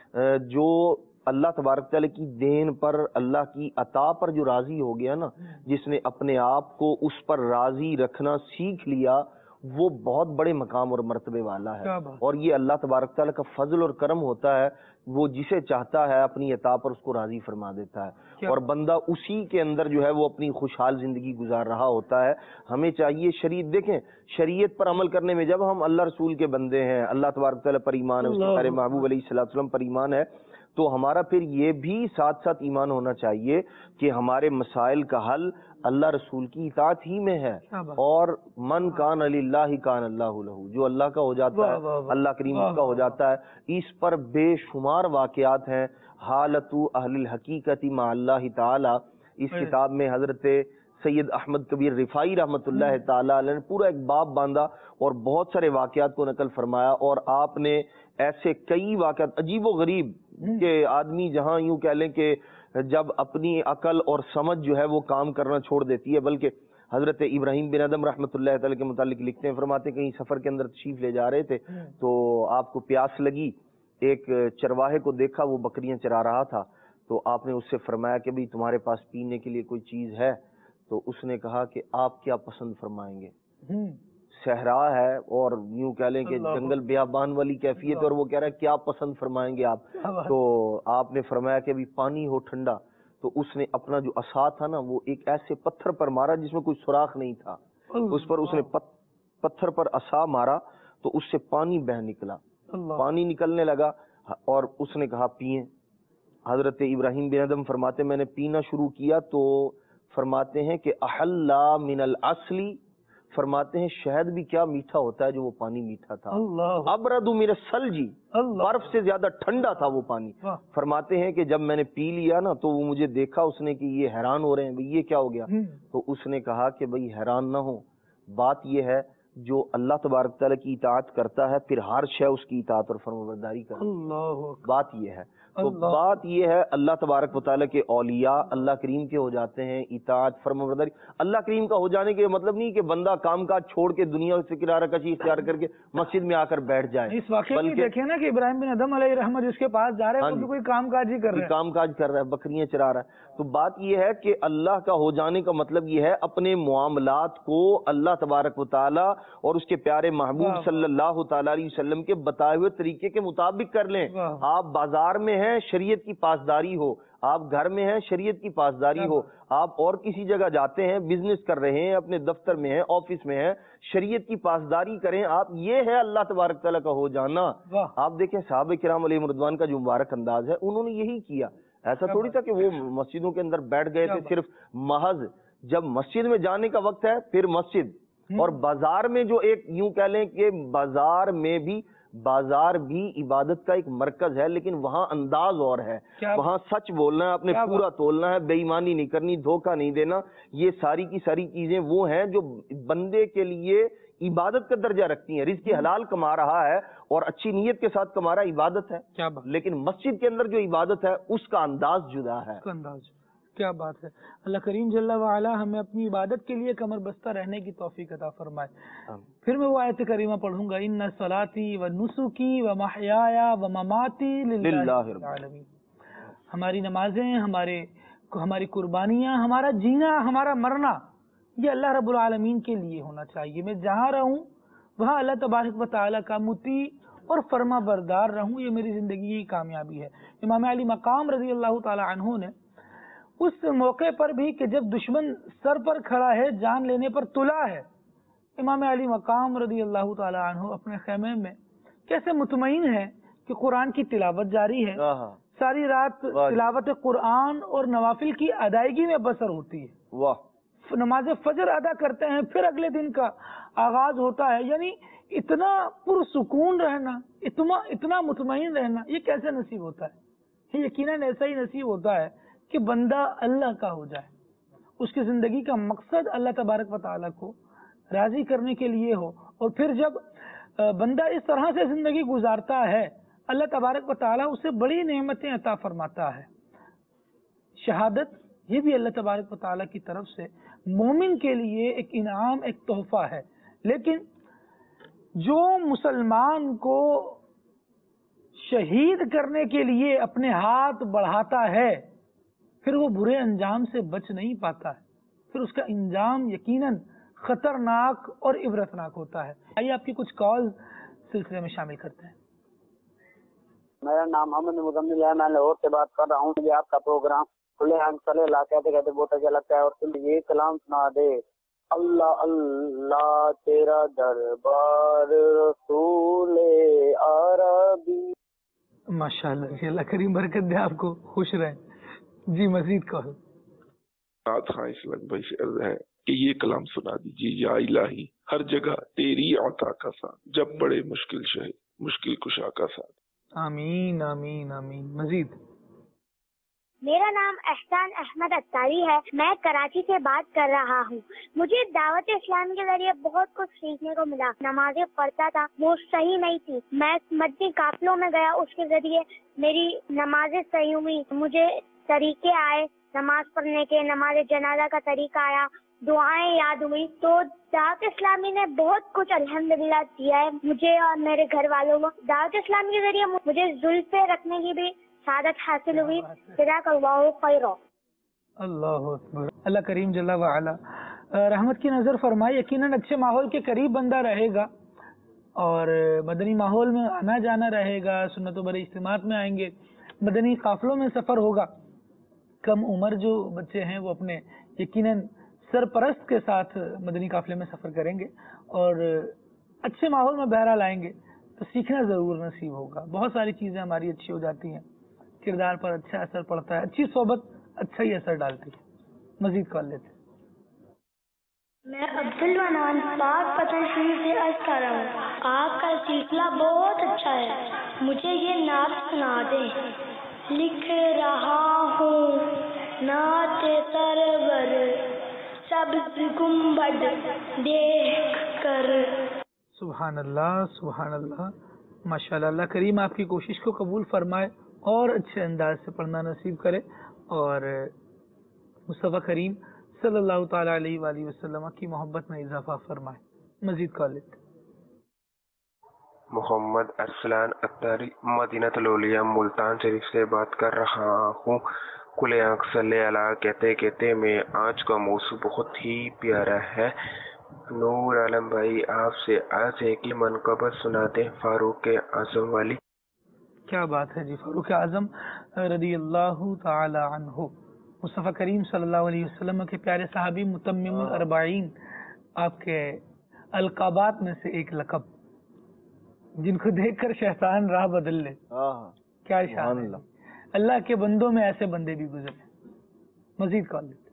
جو اللہ تبارک تعالیٰ کی دین پر، اللہ کی عطا پر جو راضی ہو گیا نا، جس نے اپنے آپ کو اس پر راضی رکھنا سیکھ لیا، وہ بہت بڑے مقام اور مرتبے والا ہے، اور یہ اللہ تبارک تعالیٰ کا فضل اور کرم ہوتا ہے، وہ جسے چاہتا ہے اپنی عطا پر اس کو راضی فرما دیتا ہے، اور بندہ اسی کے اندر جو ہے وہ اپنی خوشحال زندگی گزار رہا ہوتا ہے۔ ہمیں چاہیے شریعت، دیکھیں شریعت پر عمل کرنے میں جب ہم اللہ رسول کے بندے ہیں، اللہ تبارک تعالیٰ پر ایمان ہے، اس کے پیارے محبوب علیہ الصلوۃ والسلام پر ایمان ہے، تو ہمارا پھر یہ بھی ساتھ ساتھ ایمان ہونا چاہیے کہ ہمارے مسائل کا حل اللہ رسول کی اطاعت ہی میں ہے، اور من کان للہ کان اللہ لہ، جو اللہ کا ہو جاتا ہے اللہ کریم کا ہو جاتا ہے۔ اس پر بے شمار واقعات ہیں، حالت اہل الحقیقت مع اللہ تعالی، اس کتاب میں حضرت سید احمد کبیر رفاعی رحمۃ اللہ تعالی علیہ نے پورا ایک باب باندھا اور بہت سارے واقعات کو نقل فرمایا، اور آپ نے ایسے کئی واقعات عجیب و غریب کہ آدمی جہاں یوں کہہ لیں کہ جب اپنی عقل اور سمجھ جو ہے وہ کام کرنا چھوڑ دیتی ہے، بلکہ حضرت ابراہیم بن ادم رحمۃ اللہ تعالی کے متعلق لکھتے ہیں، فرماتے ہیں کہیں سفر کے اندر تشریف لے جا رہے تھے تو آپ کو پیاس لگی، ایک چرواہے کو دیکھا وہ بکریاں چرا رہا تھا، تو آپ نے اس سے فرمایا کہ بھئی تمہارے پاس پینے کے لیے کوئی چیز ہے؟ تو اس نے کہا کہ آپ کیا پسند فرمائیں گے؟ صحرا ہے اور یوں کہہ لیں کہ جنگل بیابان والی کیفیت ہے، اور وہ کہہ رہا ہے کیا پسند فرمائیں گے آپ؟ تو آپ نے فرمایا کہ ابھی پانی ہو ٹھنڈا، تو اس نے اپنا جو عصا تھا نا وہ ایک ایسے پتھر پر مارا جس میں کوئی سوراخ نہیں تھا، اس پر اس نے پتھر پر عصا مارا تو اس سے پانی بہہ نکلا، پانی نکلنے لگا، اور اس نے کہا پئیں۔ حضرت ابراہیم بن ادم فرماتے میں نے پینا شروع کیا تو فرماتے ہیں کہ احلا من العسلی، فرماتے ہیں شہد بھی کیا میٹھا ہوتا ہے جو وہ پانی میٹھا تھا، ابرد من الثلجی، برف سے زیادہ ٹھنڈا تھا وہ پانی۔ فرماتے ہیں کہ جب میں نے پی لیا نا تو وہ مجھے دیکھا اس نے کہ یہ حیران ہو رہے ہیں، بھئی یہ کیا ہو گیا؟ تو اس نے کہا کہ بھئی حیران نہ ہو، بات یہ ہے جو اللہ تبارک تعالیٰ کی اطاعت کرتا ہے پھر ہر شے اس کی اطاعت اور فرمانبرداری کرتا ہے، بات یہ ہے۔ تو بات یہ ہے اللہ تبارک و تعالیٰ کے اولیاء اللہ کریم کے ہو جاتے ہیں، اطاعت فرمانبرداری اللہ کریم کا ہو جانے کے مطلب نہیں کہ بندہ کام کاج چھوڑ کے دنیا سے کنارہ کشی اختیار کر کے مسجد میں آ کر بیٹھ جائے۔ اس واقعے میں دیکھیں نا کہ ابراہیم بن ادم علیہ رحمت جس کے پاس جا رہے ہیں وہ بھی کوئی کام کاج ہی کر رہا ہے، کام کاج کر رہا ہے، بکریاں چرا رہا ہے۔ تو بات یہ ہے کہ اللہ کا ہو جانے کا مطلب یہ ہے اپنے معاملات کو اللہ تبارک و تعالیٰ اور اس کے پیارے محبوب صلی اللہ تعالیٰ علیہ وسلم کے بتائے ہوئے طریقے کے مطابق کر لیں۔ آپ بازار میں ہیں، شریعت کی پاسداری ہو، آپ گھر میں ہیں، شریعت کی پاسداری ہو، آپ اور کسی جگہ جاتے ہیں، بزنس کر رہے ہیں، اپنے دفتر میں ہیں، آفس میں ہیں، شریعت کی پاسداری کریں آپ، یہ ہے اللہ تبارک تعالیٰ کا ہو جانا۔ آپ دیکھیں صحابہ کرام علیہم رضوان کا جو مبارک انداز ہے، انہوں نے یہی کیا، ایسا تھوڑی تھا کہ وہ مسجدوں کے اندر بیٹھ گئے تھے صرف محض جب مسجد میں جانے کا وقت ہے پھر مسجد، اور بازار میں جو ایک یوں کہہ لیں کہ بازار میں بھی بازار بھی عبادت کا ایک مرکز ہے، لیکن وہاں انداز اور ہے، وہاں سچ بولنا ہے، اپنے پورا تولنا ہے، بے ایمانی نہیں کرنی، دھوکہ نہیں دینا، یہ ساری کی ساری چیزیں وہ ہیں جو بندے کے لیے عبادت کا درجہ رکھتی ہیں۔ رزق حلال کما رہا ہے اور اچھی نیت کے ساتھ کما رہا ہے، عبادت ہے، لیکن مسجد کے اندر جو عبادت ہے اس کا انداز جدا ہے۔ کیا بات ہے، اللہ کریم جل وعلا ہمیں اپنی عبادت کے لیے کمر بستہ رہنے کی توفیق عطا فرمائے۔ پھر میں وہ آیت کریمہ پڑھوں گا، ان صلاتی و نسکی و محیایا و مماتی للہ رب العالمین۔ ہماری نمازیں، ہمارے ہماری قربانیاں، ہمارا جینا، ہمارا مرنا، یہ اللہ رب العالمین کے لیے ہونا چاہیے۔ میں جہاں رہوں وہاں اللہ تبارک و تعالیٰ کا مطیع اور فرما بردار رہوں، یہ میری زندگی کی کامیابی ہے۔ امام علی مقام رضی اللہ تعالی عنہ نے اس موقع پر بھی کہ جب دشمن سر پر کھڑا ہے، جان لینے پر تلا ہے، امام علی مقام رضی اللہ تعالی عنہ اپنے خیمے میں کیسے مطمئن ہے کہ قرآن کی تلاوت جاری ہے، ساری رات تلاوت قرآن اور نوافل کی ادائیگی میں بسر ہوتی ہے، نماز فجر ادا کرتے ہیں پھر اگلے دن کا آغاز ہوتا ہے. یعنی اتنا پرسکون رہنا, اتنا اتنا مطمئن رہنا, یہ کیسے نصیب ہوتا ہے؟ یقیناً ایسا ہی نصیب ہوتا ہے کہ بندہ اللہ کا ہو جائے, اس کی زندگی کا مقصد اللہ تبارک و تعالیٰ کو راضی کرنے کے لیے ہو. اور پھر جب بندہ اس طرح سے زندگی گزارتا ہے, اللہ تبارک و تعالیٰ اسے بڑی نعمتیں عطا فرماتا ہے. شہادت یہ بھی اللہ تبارک و تعالیٰ کی طرف سے مومن کے لیے ایک انعام, ایک تحفہ ہے. لیکن جو مسلمان کو شہید کرنے کے لیے اپنے ہاتھ بڑھاتا ہے پھر وہ برے انجام سے بچ نہیں پاتا ہے, پھر اس کا انجام یقیناً خطرناک اور عبرتناک ہوتا ہے. آئیے آپ کی کچھ کال سلسلے میں شامل کرتے ہیں. میرا نام محمد مزمل ہے, میں لاہور سے بات کر رہا ہوں. مجھے آپ کا پروگرام کھلے آنکھ صلی اللہ کہتے کہتے بہت اچھا لگتا ہے. اور تم یہ کلام سنا دے, اللہ اللہ تیرا دربار رسول عربی. ماشاء اللہ, اللہ کریم برکت دے آپ کو, خوش رہیں. جی مزید کال. خان اسلام بھائی سے عرض ہے کہ یہ کلام سنا دیجیے. یا الہی ہر جگہ تیری عطا کا ساتھ, جب بڑے مشکل شہر مشکل کشا کا ساتھ. آمین آمین آمین. مزید. میرا نام احسان احمد اتاری ہے, میں کراچی سے بات کر رہا ہوں. مجھے دعوت اسلام کے ذریعے بہت کچھ سیکھنے کو ملا. نمازیں پڑھتا تھا وہ صحیح نہیں تھی, میں مدنی قافلوں میں گیا, اس کے ذریعے میری نمازیں صحیح ہوئی. مجھے طریقے آئے نماز پڑھنے کے, نماز جنازہ کا طریقہ آیا, دعائیں یاد ہوئی. تو دعوت اسلامی نے بہت کچھ الحمدللہ دیا ہے مجھے اور میرے گھر والوں کو. دعوت اسلامی کے ذریعے مجھے زلفے رکھنے کی بھی سعادت حاصل ہوئی. جزاک اللہ خیر. اللہ اکبر. اللہ کریم جل وعلا رحمت کی نظر فرمائے. یقیناً اچھے ماحول کے قریب بندہ رہے گا اور مدنی ماحول میں آنا جانا رہے گا, سنت و بڑے اجتماعات میں آئیں گے, مدنی قافلوں میں سفر ہوگا. کم عمر جو بچے ہیں وہ اپنے یقیناً سرپرست کے ساتھ مدنی قافلے میں سفر کریں گے اور اچھے ماحول میں بہرحال آئیں گے تو سیکھنا ضرور نصیب ہوگا. بہت ساری چیزیں ہماری اچھی ہو جاتی ہیں, کردار پر اچھا اثر پڑتا ہے, اچھی صحبت اچھا ہی اثر ڈالتی ہے. مزید کال لیتے ہیں. میں عبد المنان پاک پتن شریف سے عرض کر رہا ہوں, آپ کا سلسلہ بہت اچھا ہے, مجھے یہ نعت سنا دیں. لکھ رہا ہوں نعت سرور سبز گنبد دیکھ کر. سبحان اللہ سبحان اللہ. ماشاءاللہ, اللہ کریم آپ کی کوشش کو قبول فرمائے اور اچھے انداز سے پڑھنا نصیب کرے اور مصطفیٰ کریم صلی اللہ تعالی علیہ وآلہ وسلم کی محبت میں اضافہ فرمائے. مزید کال لیتے. محمد ارسلان اتاری مدینہ الاولیاء ملتان شریف سے بات کر رہا ہوں. کھلے آنکھ صلی اللہ کہتے کہتے میں آج کا موضوع بہت ہی پیارا ہے. نور عالم بھائی آپ سے آج ایک ہی منقبت سنا دیں فاروق اعظم والی. کیا بات ہے جی, فاروق اعظم رضی اللہ تعالی عنہ مصطفیٰ کریم صلی اللہ علیہ وسلم کے پیارے صحابی متمم الاربعین, آپ کے القابات میں سے ایک لقب, جن کو دیکھ کر شیطان راہ بدل لے. کیا شان ہے, اللہ کے بندوں میں ایسے بندے بھی گزرے. مزید کال لیتے.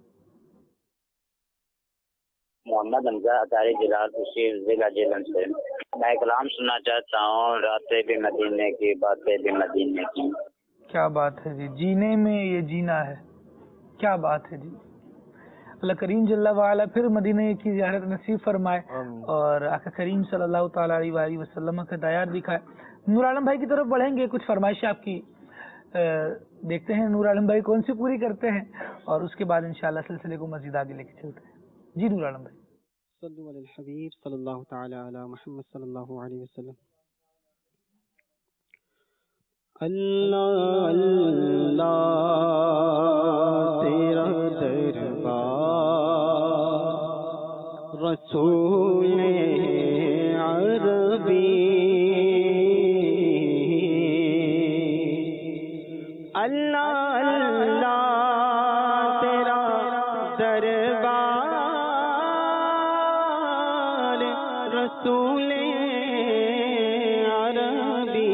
محمد حمزہ اتاری جلال بشیر ضلع جیلن سے. میں کلام سننا چاہتا ہوں, راتیں بھی مدینے کی باتیں بھی مدینے کی. کیا بات ہے جی, جینے میں یہ جینا ہے. کیا بات ہے جی. اللہ کریم جل وعلا پھر مدینہ کی زیارت نصیب فرمائے اور آقا کریم صلی اللہ تعالی علیہ وآلہ وسلم کا دیار دکھائے. نور عالم بھائی کی طرف بڑھیں گے, کچھ فرمائشیں آپ کی دیکھتے ہیں نور عالم بھائی کون سی پوری کرتے ہیں اور اس کے بعد انشاءاللہ سلسلے کو مزید آگے لے کے چلتے ہیں. جی نور عالم بھائی. صلو علی الحبیب صلی اللہ تعالی علی محمد صلی اللہ علیہ وسلم. اللہ اللہ تیرا دربار رسول عربی. اللہ اللہ تیرا دربار رسول عربی.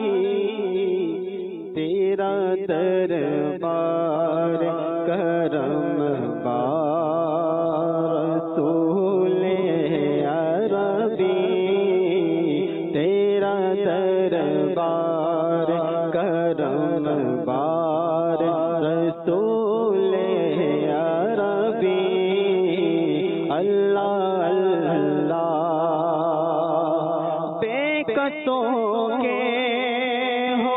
تیرا دربار کرم بار دربار کرم بار رسول عربی اللہ اللہ بے کسوں کے ہو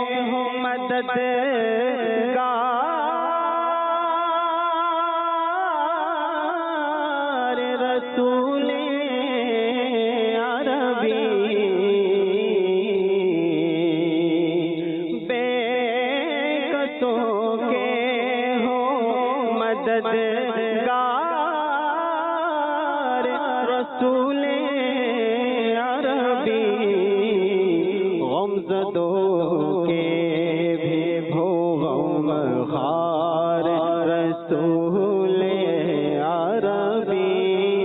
مددگار رسول مددگار رسول عربی غمزدوں کے بھی بھو غم خار رسول عربی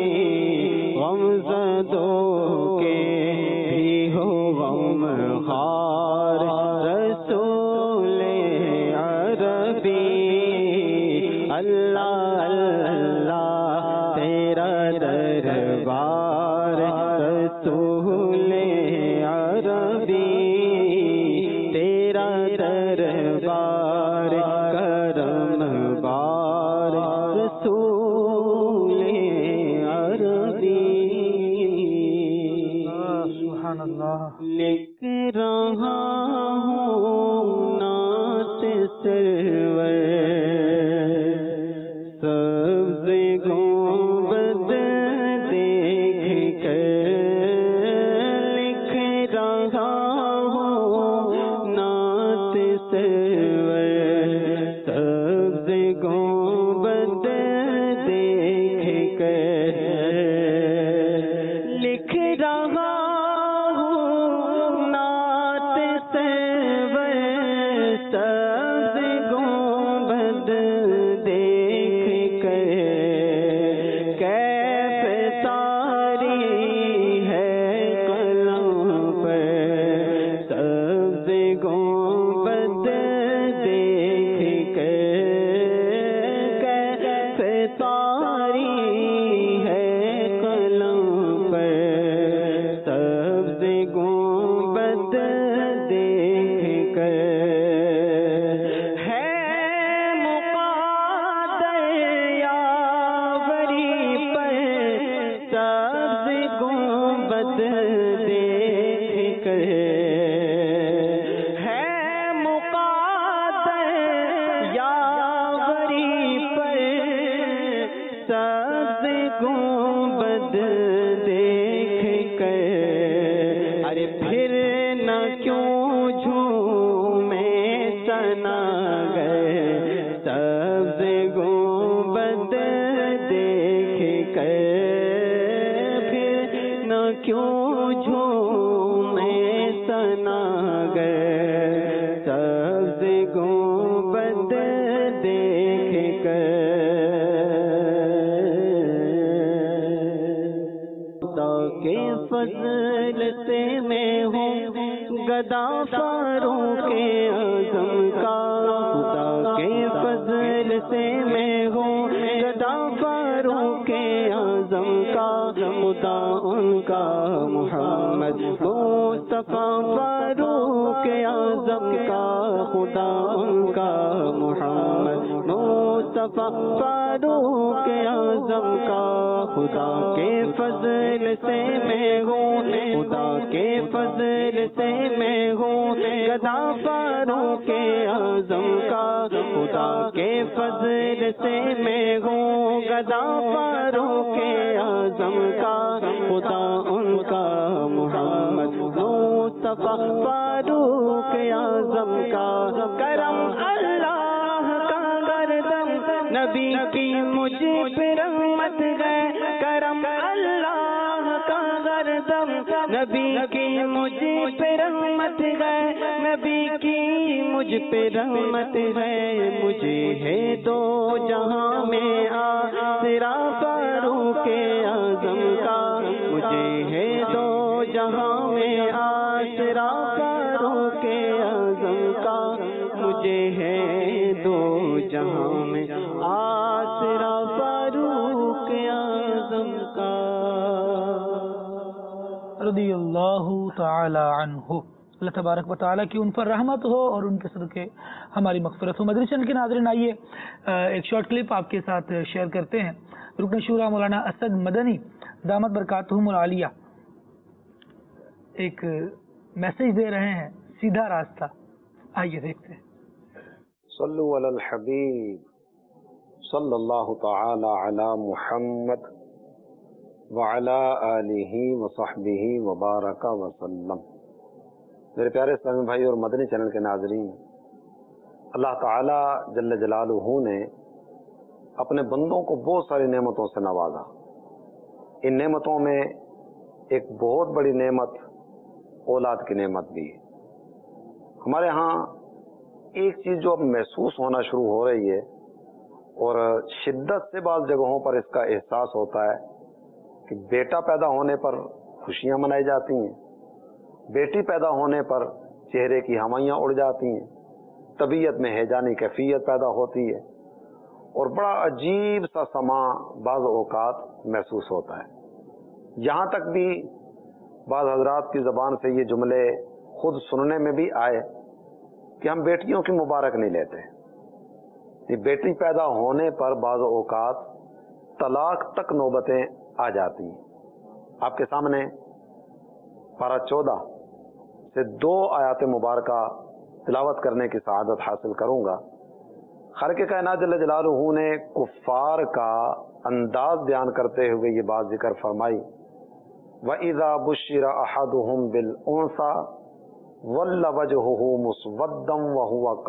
غمزدوں کے بھی ہو غم خار رسول عربی اللہ اللہ تیرا دربار رسول عربی تیرا دربار کرم بار رسول عربی سبحان اللہ لکھ رہا ہوں نعت سرور سبز گنبد دیکھ کر لکھ رہا ہوں نعت سرور سبز گنبد دیکھ کر لکھ رہا ہوں نعت سرور سبز گنبد گنبد دیکھ کر ارے پھر نہ کیوں جھومے سنا گئے سبز گنبد دیکھ کر پھر نہ کیوں جھومے سنا گئے سبز گنبد دیکھ کر کے فضل سے میں ہوں گدا فاروق اعظم کا خدا کے فضل سے میں ہوں گدا فاروق اعظم کا خدا ان کا محمد مصطفیٰ فاروق اعظم کا خدا ان کا محمد مصطفیٰ فاروق اعظم کا خدا کے فضل سے میں ہوں خدا کے فضل سے میں ہوں گدا فاروق اعظم کا خدا کے فضل سے میں ہوں گدا فاروق اعظم کا خدا ان کا محمد مصطفیٰ فاروق اعظم کا کرم اللہ کا گردم نبی کی مجھ پہ رحمت ہے کرم اللہ کا گردم نبی کی مجھ پہ رحمت ہے نبی کی مجھ پہ رحمت ہے مجھے ہے دو جہاں میں آسرا فاروق اعظم کا مجھے ہے دو جہاں میں آسرا فاروق اعظم کا مجھے ہے دو جہاں میں آسرا فاروق اعظم کا رضی اللہ تعالی عنہ. اللہ تبارک و تعالیٰ کی ان پر رحمت ہو اور ان کے صدقے ہماری مغفرت ہو۔ مدنی چینل کے ناظرین، آئیے ایک شارٹ کلپ آپ کے ساتھ شیئر کرتے ہیں۔ رکن شورا مولانا اسد مدنی دامت برکاتہم العالیہ ایک میسج دے رہے ہیں، سیدھا راستہ، آئیے دیکھتے ہیں۔ صلو علی الحبیب صلی اللہ تعالی علی محمد وعلی آلہ وصحبہ وبارک وسلم۔ میرے پیارے اسلامی بھائی اور مدنی چینل کے ناظرین، اللہ تعالی جل جلالہ نے اپنے بندوں کو بہت ساری نعمتوں سے نوازا۔ ان نعمتوں میں ایک بہت بڑی نعمت اولاد کی نعمت بھی ہے۔ ہمارے ہاں ایک چیز جو اب محسوس ہونا شروع ہو رہی ہے اور شدت سے بعض جگہوں پر اس کا احساس ہوتا ہے کہ بیٹا پیدا ہونے پر خوشیاں منائی جاتی ہیں، بیٹی پیدا ہونے پر چہرے کی ہوائیاں اڑ جاتی ہیں، طبیعت میں ہیجانی کیفیت پیدا ہوتی ہے اور بڑا عجیب سا سما بعض اوقات محسوس ہوتا ہے۔ یہاں تک بھی بعض حضرات کی زبان سے یہ جملے خود سننے میں بھی آئے کہ ہم بیٹیوں کی مبارک نہیں لیتے۔ یہ بیٹی پیدا ہونے پر بعض اوقات طلاق تک نوبتیں آ جاتی ہیں۔ آپ کے سامنے پارہ چودہ سے دو آیات مبارکہ تلاوت کرنے کی سعادت حاصل کروں گا۔ خالق کائنات جل جلالہ نے کفار کا انداز بیان کرتے ہوئے یہ بات ذکر فرمائی، وَإِذَا بُشِّرَ أَحَدُهُمْ بِالْأُنثَىٰ وَلَّ وَجْهُهُ مُسْوَدًّا وَهُوَ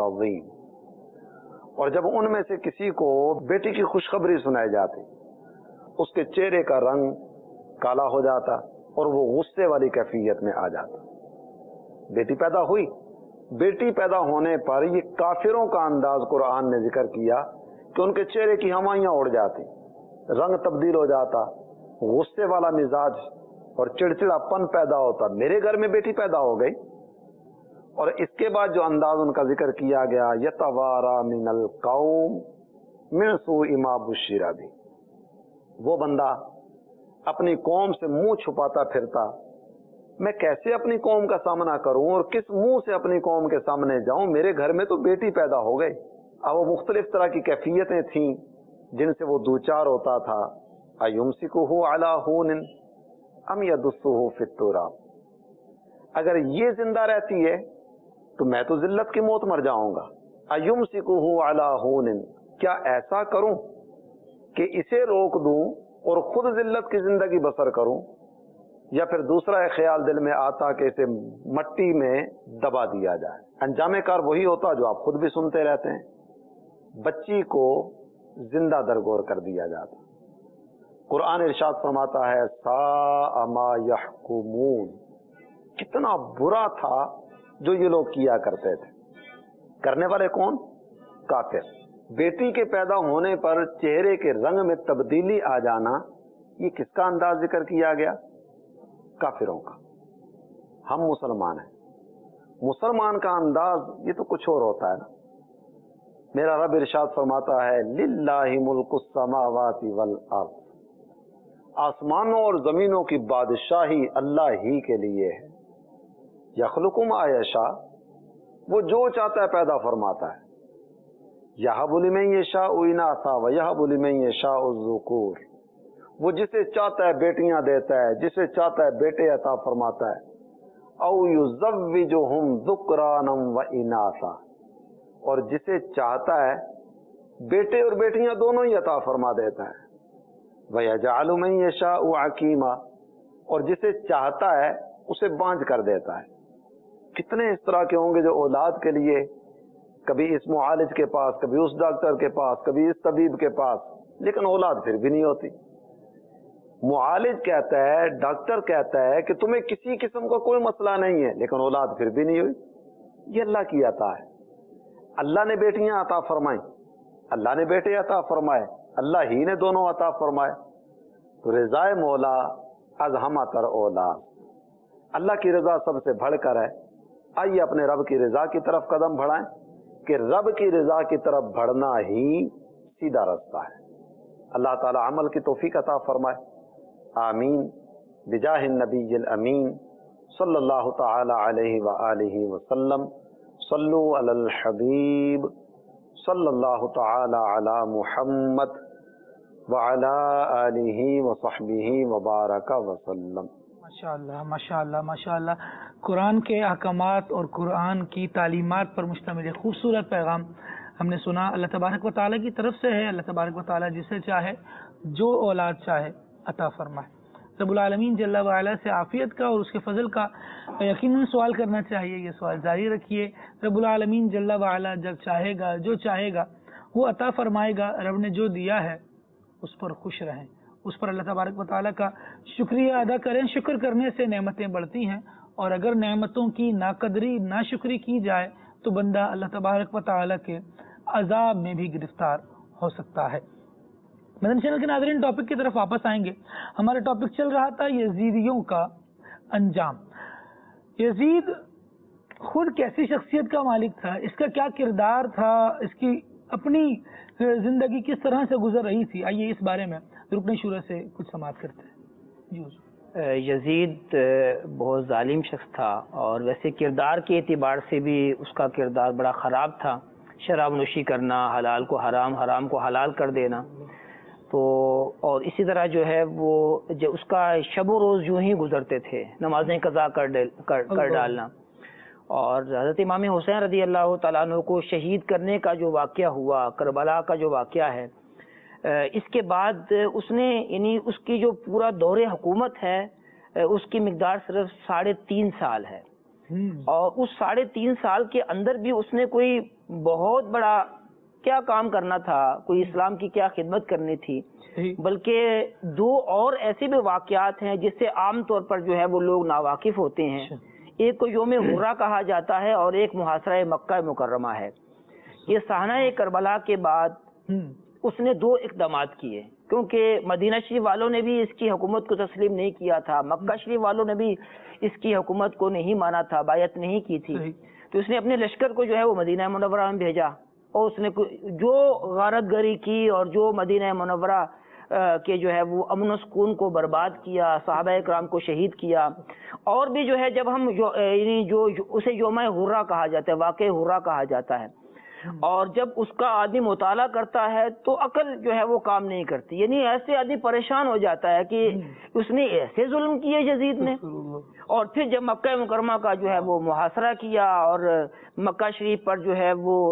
كَظِيمٌ، اور جب ان میں سے کسی کو بیٹی کی خوشخبری سنائی جاتی، اس کے چہرے کا رنگ کالا ہو جاتا اور وہ غصے والی کیفیت میں آ جاتا۔ بیٹی پیدا ہوئی، بیٹی پیدا ہونے پر یہ کافروں کا انداز قرآن نے ذکر کیا کہ ان کے چہرے کی ہوائیاں اڑ جاتی، رنگ تبدیل ہو جاتا، غصے والا مزاج اور چڑچڑا پن پیدا ہوتا، میرے گھر میں بیٹی پیدا ہو گئی۔ اور اس کے بعد جو انداز ان کا ذکر کیا گیا، یتوارا من القوم من سوء ما بشر بہ، وہ بندہ اپنی قوم سے منہ چھپاتا پھرتا، میں کیسے اپنی قوم کا سامنا کروں اور کس منہ سے اپنی قوم کے سامنے جاؤں، میرے گھر میں تو بیٹی پیدا ہو گئی۔ اب وہ مختلف طرح کی کیفیتیں تھیں جن سے وہ دوچار ہوتا تھا، ایمسکہ علی ہون ام یدسہ فی التراب، اگر یہ زندہ رہتی ہے تو میں تو ذلت کی موت مر جاؤں گا۔ ایمسکہ علی ہون، کیا ایسا کروں کہ اسے روک دوں اور خود ذلت کی زندگی بسر کروں، یا پھر دوسرا ایک خیال دل میں آتا کہ اسے مٹی میں دبا دیا جائے۔ انجام کار وہی ہوتا جو آپ خود بھی سنتے رہتے ہیں، بچی کو زندہ درگور کر دیا جاتا۔ قرآن ارشاد فرماتا ہے ساء ما یحکمون، کتنا برا تھا جو یہ لوگ کیا کرتے تھے۔ کرنے والے کون؟ کافر۔ بیٹی کے پیدا ہونے پر چہرے کے رنگ میں تبدیلی آ جانا، یہ کس کا انداز ذکر کیا گیا؟ کافروں کا۔ ہم مسلمان ہیں، مسلمان کا انداز یہ تو کچھ اور ہوتا ہے نا۔ میرا رب ارشاد فرماتا ہے للہ ملک السماوات والارض، آسمانوں اور زمینوں کی بادشاہی اللہ ہی کے لیے ہے۔ یخلق ما یشاء، وہ جو چاہتا ہے پیدا فرماتا ہے۔ یہب لمن یشاء اناثا ویہب لمن یشاء الذکور، وہ جسے چاہتا ہے بیٹیاں دیتا ہے، جسے چاہتا ہے بیٹے عطا فرماتا ہے۔ او یزوجہم ذکرانا واناثا، اور جسے چاہتا ہے بیٹے اور بیٹیاں دونوں ہی عطا فرما دیتا ہے۔ وَيَجْعَلُ مَن يَشَاءُ عَقِيمًا، اور جسے چاہتا ہے اسے بانجھ کر دیتا ہے۔ کتنے اس طرح کے ہوں گے جو اولاد کے لیے کبھی اس معالج کے پاس، کبھی اس ڈاکٹر کے پاس، کبھی اس طبیب کے پاس، لیکن اولاد پھر بھی نہیں ہوتی۔ معالج کہتا ہے، ڈاکٹر کہتا ہے کہ تمہیں کسی قسم کا کوئی مسئلہ نہیں ہے، لیکن اولاد پھر بھی نہیں ہوئی۔ یہ اللہ کی عطا ہے۔ اللہ نے بیٹیاں عطا فرمائیں، اللہ نے بیٹے عطا فرمائے، اللہ ہی نے دونوں عطا فرمائے۔ تو رضائے مولا از ہمہ تر اولا، اللہ کی رضا سب سے بڑھ کر ہے۔ آئیے اپنے رب کی رضا کی طرف قدم بڑھائیں کہ رب کی رضا کی طرف بڑھنا ہی سیدھا راستہ ہے۔ اللہ تعالی عمل کی توفیق عطا فرمائے، آمین بجاہ النبی الامین صلی اللہ تعالی علیہ وآلہ وسلم. صلو علی الحبیب صلی اللہ تعالی علی محمد وعلی آلہ وصحبہ وبارک وسلم. ماشاء اللہ ماشاء اللہ ماشاء اللہ. قرآن کے احکامات اور قرآن کی تعلیمات پر مشتمل ایک خوبصورت پیغام ہم نے سنا. اللہ تبارک و تعالیٰ کی طرف سے ہے. اللہ تبارک و تعالیٰ جسے چاہے جو اولاد چاہے عطا فرمائے. رب العالمین جل وعلا سے عافیت کا اور اس کے فضل کا یقیناً سوال کرنا چاہیے. یہ سوال جاری رکھیے. رب العالمین جل وعلا جب چاہے گا جو چاہے گا وہ عطا فرمائے گا. رب نے جو دیا ہے اس پر خوش رہیں, اس پر اللہ تبارک و تعالیٰ کا شکریہ ادا کریں. شکر کرنے سے نعمتیں بڑھتی ہیں, اور اگر نعمتوں کی ناقدری ناشکری کی جائے تو بندہ اللہ تبارک و تعالیٰ کے عذاب میں بھی گرفتار ہو سکتا ہے. مدنی چینل کے ناظرین, ٹاپک کی طرف واپس آئیں گے. ہمارا ٹاپک چل رہا تھا یزیدیوں کا انجام. یزید خود کیسی شخصیت کا مالک تھا, اس کا کیا کردار تھا, اس کی اپنی زندگی کس طرح سے گزر رہی تھی. آئیے اس بارے میں رکن شورا سے کچھ سماعت کرتے ہیں. جی یزید بہت ظالم شخص تھا, اور ویسے کردار کے اعتبار سے بھی اس کا کردار بڑا خراب تھا. شراب نوشی کرنا, حلال کو حرام, حرام کو حلال کر دینا. تو اور اسی طرح جو ہے وہ جو اس کا شب و روز یوں ہی گزرتے تھے, نمازیں قضا کر کر ڈالنا. اور حضرت امام حسین رضی اللہ تعالیٰ عنہ کو شہید کرنے کا جو واقعہ ہوا, کربلا کا جو واقعہ ہے, اس کے بعد اس نے یعنی اس کی جو پورا دور حکومت ہے اس کی مقدار صرف ساڑھے تین سال ہے. اور اس ساڑھے تین سال کے اندر بھی اس نے کوئی بہت بڑا کیا کام کرنا تھا, کوئی اسلام کی کیا خدمت کرنی تھی, بلکہ دو اور ایسے بھی واقعات ہیں جس سے عام طور پر جو ہے وہ لوگ ناواقف ہوتے ہیں. ایک کو یوم حرہ کہا جاتا ہے اور ایک محاصرہ مکہ مکرمہ ہے. یہ صحنہ کربلا کے بعد اس نے دو اقدامات کیے, کیونکہ مدینہ شریف والوں نے بھی اس کی حکومت کو تسلیم نہیں کیا تھا, مکہ شریف والوں نے بھی اس کی حکومت کو نہیں مانا تھا, بیعت نہیں کی تھی. تو اس نے اپنے لشکر کو جو ہے وہ مدینہ منورہ میں بھیجا, اور اس نے جو غارت گری کی اور جو مدینہ منورہ کے جو ہے وہ امن و سکون کو برباد کیا, صحابہ اکرام کو شہید کیا. اور بھی جو ہے جب ہم یعنی جو اسے یوم حرہ کہا جاتا ہے, واقع حرہ کہا جاتا ہے, اور جب اس کا آدمی مطالعہ کرتا ہے تو عقل جو ہے وہ کام نہیں کرتی. یعنی ایسے آدمی پریشان ہو جاتا ہے کہ اس نے ایسے ظلم کیے یزید نے. اور پھر جب مکہ مکرمہ کا جو ہے وہ محاصرہ کیا اور مکہ شریف پر جو ہے وہ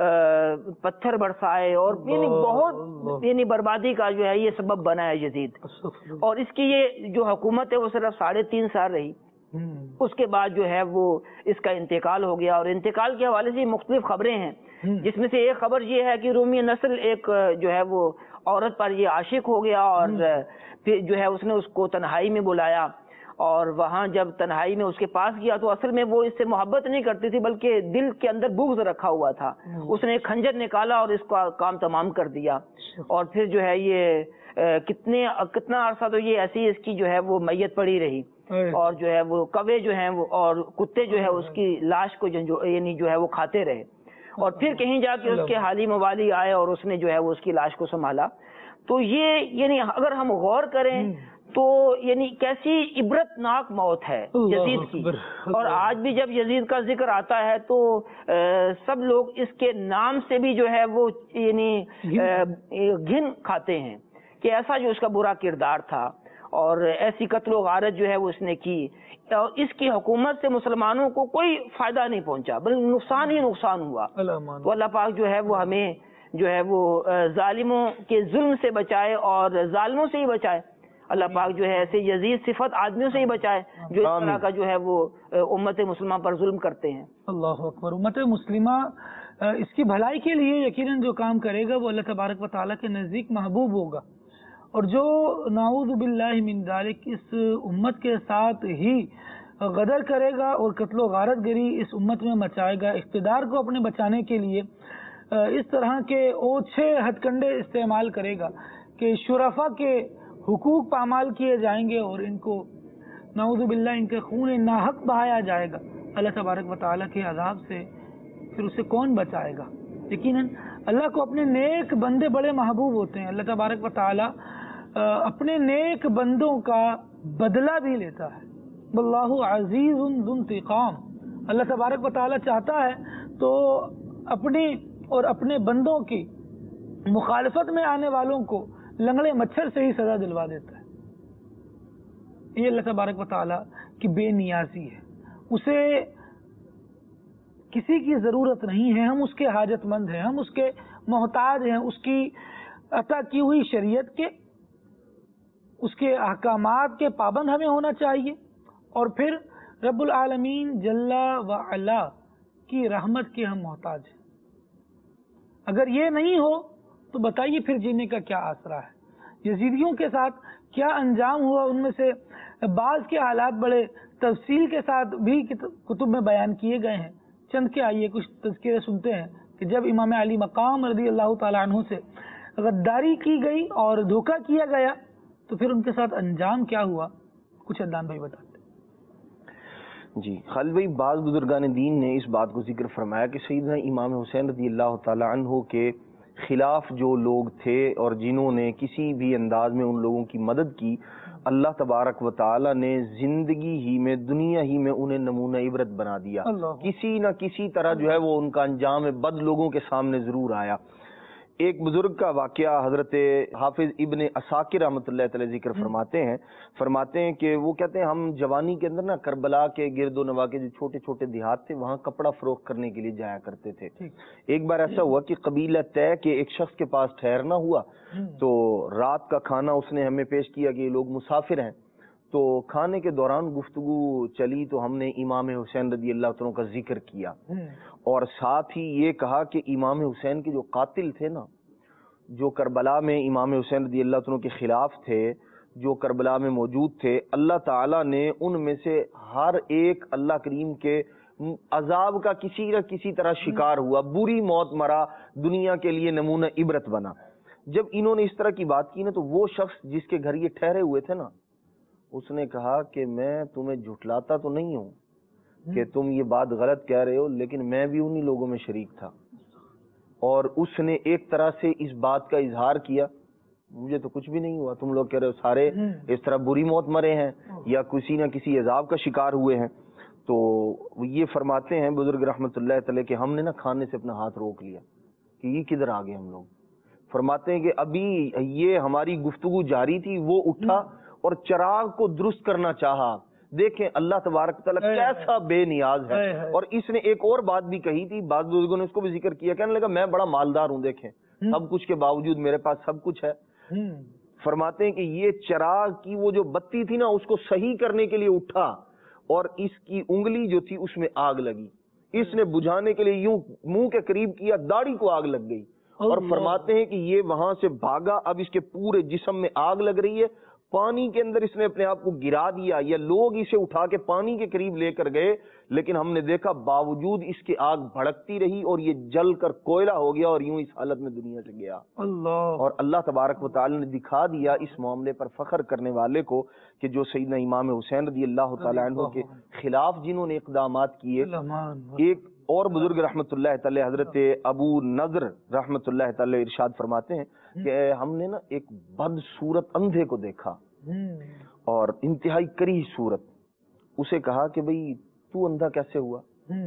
پتھر برسائے, اور یعنی بہت یعنی بربادی کا جو ہے یہ سبب بنا ہے یزید. اور اس کی یہ جو حکومت ہے وہ صرف ساڑھے تین سال رہی. اس کے بعد جو ہے وہ اس کا انتقال ہو گیا. اور انتقال کے حوالے سے مختلف خبریں ہیں, جس میں سے ایک خبر یہ ہے کہ رومی نسل ایک جو ہے وہ عورت پر یہ عاشق ہو گیا, اور پھر جو ہے اس نے اس کو تنہائی میں بلایا, اور وہاں جب تنہائی میں اس کے پاس گیا تو اصل میں وہ اس سے محبت نہیں کرتی تھی, بلکہ دل کے اندر بغض رکھا ہوا تھا. اس نے ایک خنجر نکالا اور اس کا کام تمام کر دیا. اور پھر جو ہے یہ کتنے کتنا عرصہ تو یہ ایسی اس کی جو ہے وہ میت پڑی رہی, اور جو ہے وہ کوے جو ہیں وہ اور کتے جو ہے اس کی لاش کو یعنی جو ہے وہ کھاتے رہے. اور پھر کہیں جا کے اس کے حالی موالی آئے اور اس نے جو ہے وہ اس کی لاش کو سنبھالا. تو یہ یعنی اگر ہم غور کریں تو یعنی کیسی عبرت ناک موت ہے یزید کی. اور آج بھی جب یزید کا ذکر آتا ہے تو سب لوگ اس کے نام سے بھی جو ہے وہ یعنی گھن کھاتے ہیں کہ ایسا جو اس کا برا کردار تھا, اور ایسی قتل و غارت جو ہے وہ اس نے کی. اور اس کی حکومت سے مسلمانوں کو کوئی فائدہ نہیں پہنچا, بلکہ نقصان ہی نقصان ہوا. تو اللہ پاک جو ہے وہ ہمیں جو ہے وہ ظالموں کے ظلم سے بچائے اور ظالموں سے ہی بچائے. اللہ پاک جو ہے ایسے یزید صفت آدمیوں سے ہی بچائے جو اس طرح کا جو ہے وہ امت مسلمہ پر ظلم کرتے ہیں. اللہ اکبر. امت مسلمہ اس کی بھلائی کے لیے یقیناً جو کام کرے گا وہ اللہ تبارک و تعالیٰ کے نزدیک محبوب ہوگا, اور جو نعوذ باللہ من ذالک اس امت کے ساتھ ہی غدر کرے گا اور قتل و غارت گری اس امت میں مچائے گا, اقتدار کو اپنے بچانے کے لیے اس طرح کے اوچھے ہتھ کنڈے استعمال کرے گا کہ شرفا کے حقوق پامال کیے جائیں گے اور ان کو نعوذ باللہ ان کے خون ناحق بہایا جائے گا. اللہ تبارک و تعالیٰ کے عذاب سے پھر اسے کون بچائے گا؟ یقیناً اللہ کو اپنے نیک بندے بڑے محبوب ہوتے ہیں. اللہ تبارک و تعالیٰ اپنے نیک بندوں کا بدلہ بھی لیتا ہے. वल्लाहु अजीजुन ज़ु इंतिकाम। अल्लाह तबारक व तआला चाहता है तो अपनी और अपने बंदों की मुखालफत में आने वालों को लंगड़े मच्छर से ही सजा दिलवा देता है। ये अल्लाह तबारक व तआला की बेनियाजी है, उसे किसी की जरूरत नहीं है, हम उसके हाजतमंद हैं, हम उसके मोहताज हैं। उसकी अता की हुई शरीयत के, उसके अहकामात के पाबंद हमें होना चाहिए, और फिर रब्बुल आलमीन जल्ला व अला की रहमत के हम मोहताज हैं। अगर ये नहीं हो तो बताइए फिर जीने का क्या आसरा है। यजीदियों के साथ क्या अंजाम हुआ, उनमें से बाज के हालात बड़े तफसील के साथ भी कुतुब में बयान किए गए हैं। चंद के आइए कुछ तज़किरे सुनते हैं कि जब इमाम अली मकाम रज़ी अल्लाह ताला अन्हु से गद्दारी की गई और धोखा किया गया तो फिर उनके साथ अंजाम क्या हुआ, कुछ अदनान भाई बताते। जी खालिद भाई, बाज़ बुजुर्गान दीन ने इस बात को जिक्र फरमाया कि सैयदना इमाम हुसैन रज़ी अल्लाह ताला अन्हु के खिलाफ जो लोग थे और जिन्होंने किसी भी अंदाज में उन लोगों की मदद की, अल्लाह तबारक व ताला ने जिंदगी ही में, दुनिया ही में उन्हें नमूना इबरत बना दिया। किसी न किसी तरह जो है वो उनका अंजाम बद लोगों के सामने जरूर आया। एक बुजुर्ग का वाकया हजरत हाफिज इब्ने असाकिर रहमतुल्लाह अलैह जिक्र फरमाते हैं फरमाते हैं कि वो कहते हैं हम जवानी के अंदर ना करबला के गिरदो नवा के जो छोटे छोटे देहात थे वहाँ कपड़ा फरोख्त करने के लिए जाया करते थे। एक बार ऐसा हुआ कि कबीला तय के एक शख्स के पास ठहरना हुआ, तो रात का खाना उसने हमें पेश किया कि ये लोग मुसाफिर हैं। तो खाने के दौरान गुफ्तगू चली तो हमने इमाम हुसैन रज़ी अल्लाह तआला का जिक्र किया और साथ ही ये कहा कि इमाम हुसैन के जो कातिल थे ना, जो करबला में इमाम हुसैन रज़ी अल्लाह तआला के खिलाफ थे, जो करबला में मौजूद थे, अल्लाह ताला ने उनमें से हर एक अल्लाह करीम के अजाब का किसी न किसी तरह शिकार हुआ, बुरी मौत मरा, दुनिया के लिए नमूना इबरत बना। जब इन्होंने इस तरह की बात की ना तो वो शख्स जिसके घर ये ठहरे हुए थे ना, उसने कहा कि मैं तुम्हें झुठलाता तो नहीं हूं कि तुम ये बात गलत कह रहे हो, लेकिन मैं भी उन्हीं लोगों में शरीक था। और उसने एक तरह से इस बात का इजहार किया, मुझे तो कुछ भी नहीं हुआ, तुम लोग कह रहे हो सारे इस तरह बुरी मौत मरे हैं या किसी न किसी अजाब का शिकार हुए हैं। तो ये फरमाते हैं बुजुर्ग रहमतुल्लाह अलैह कि हमने ना खाने से अपना हाथ रोक लिया कि ये किधर आ गए हम लोग। फरमाते हैं कि अभी ये हमारी गुफ्तगू जारी थी, वो उठा और चिराग को दुरुस्त करना चाहा। देखें अल्लाह तबारक तआला कैसा बेनियाज है। और इसने एक और बात भी कही थी, बाद बुजुर्गों ने उसको भी जिक्र किया, कहने लगा मैं बड़ा मालदार हूं, देखें सब कुछ के बावजूद मेरे पास सब कुछ है। फरमाते हैं कि ये चिराग की वो जो बत्ती थी ना, उसको सही करने के लिए उठा और इसकी उंगली जो थी उसमें आग लगी। इसने बुझाने के लिए यूं मुंह के करीब किया, दाढ़ी को आग लग गई। और फरमाते हैं कि ये वहां से भागा, अब इसके पूरे जिस्म में आग लग रही है, पानी के अंदर इसने अपने आप को गिरा दिया, या लोग इसे उठा के पानी के करीब लेकर गए, लेकिन हमने देखा बावजूद इसकी आग भड़कती रही और ये जल कर कोयला हो गया और यूं इस हालत में दुनिया से गया। अल्लाह। और अल्लाह तबारक व तआला ने दिखा दिया इस मामले पर फख्र करने वाले को कि जो सैयदना इमाम हुसैन रज़ी अल्लाह तआला अन्हु के खिलाफ जिन्होंने इक़दामात किए। एक और बुजुर्ग रहमतुल्लाह अलैह हजरत अबू नज़र रहमतुल्लाह अलैह इरशाद फरमाते हैं कि हमने ना एक बदसूरत अंधे को देखा और इंतहाई करीह सूरत। उसे कहा कि भाई तू अंधा कैसे हुआ?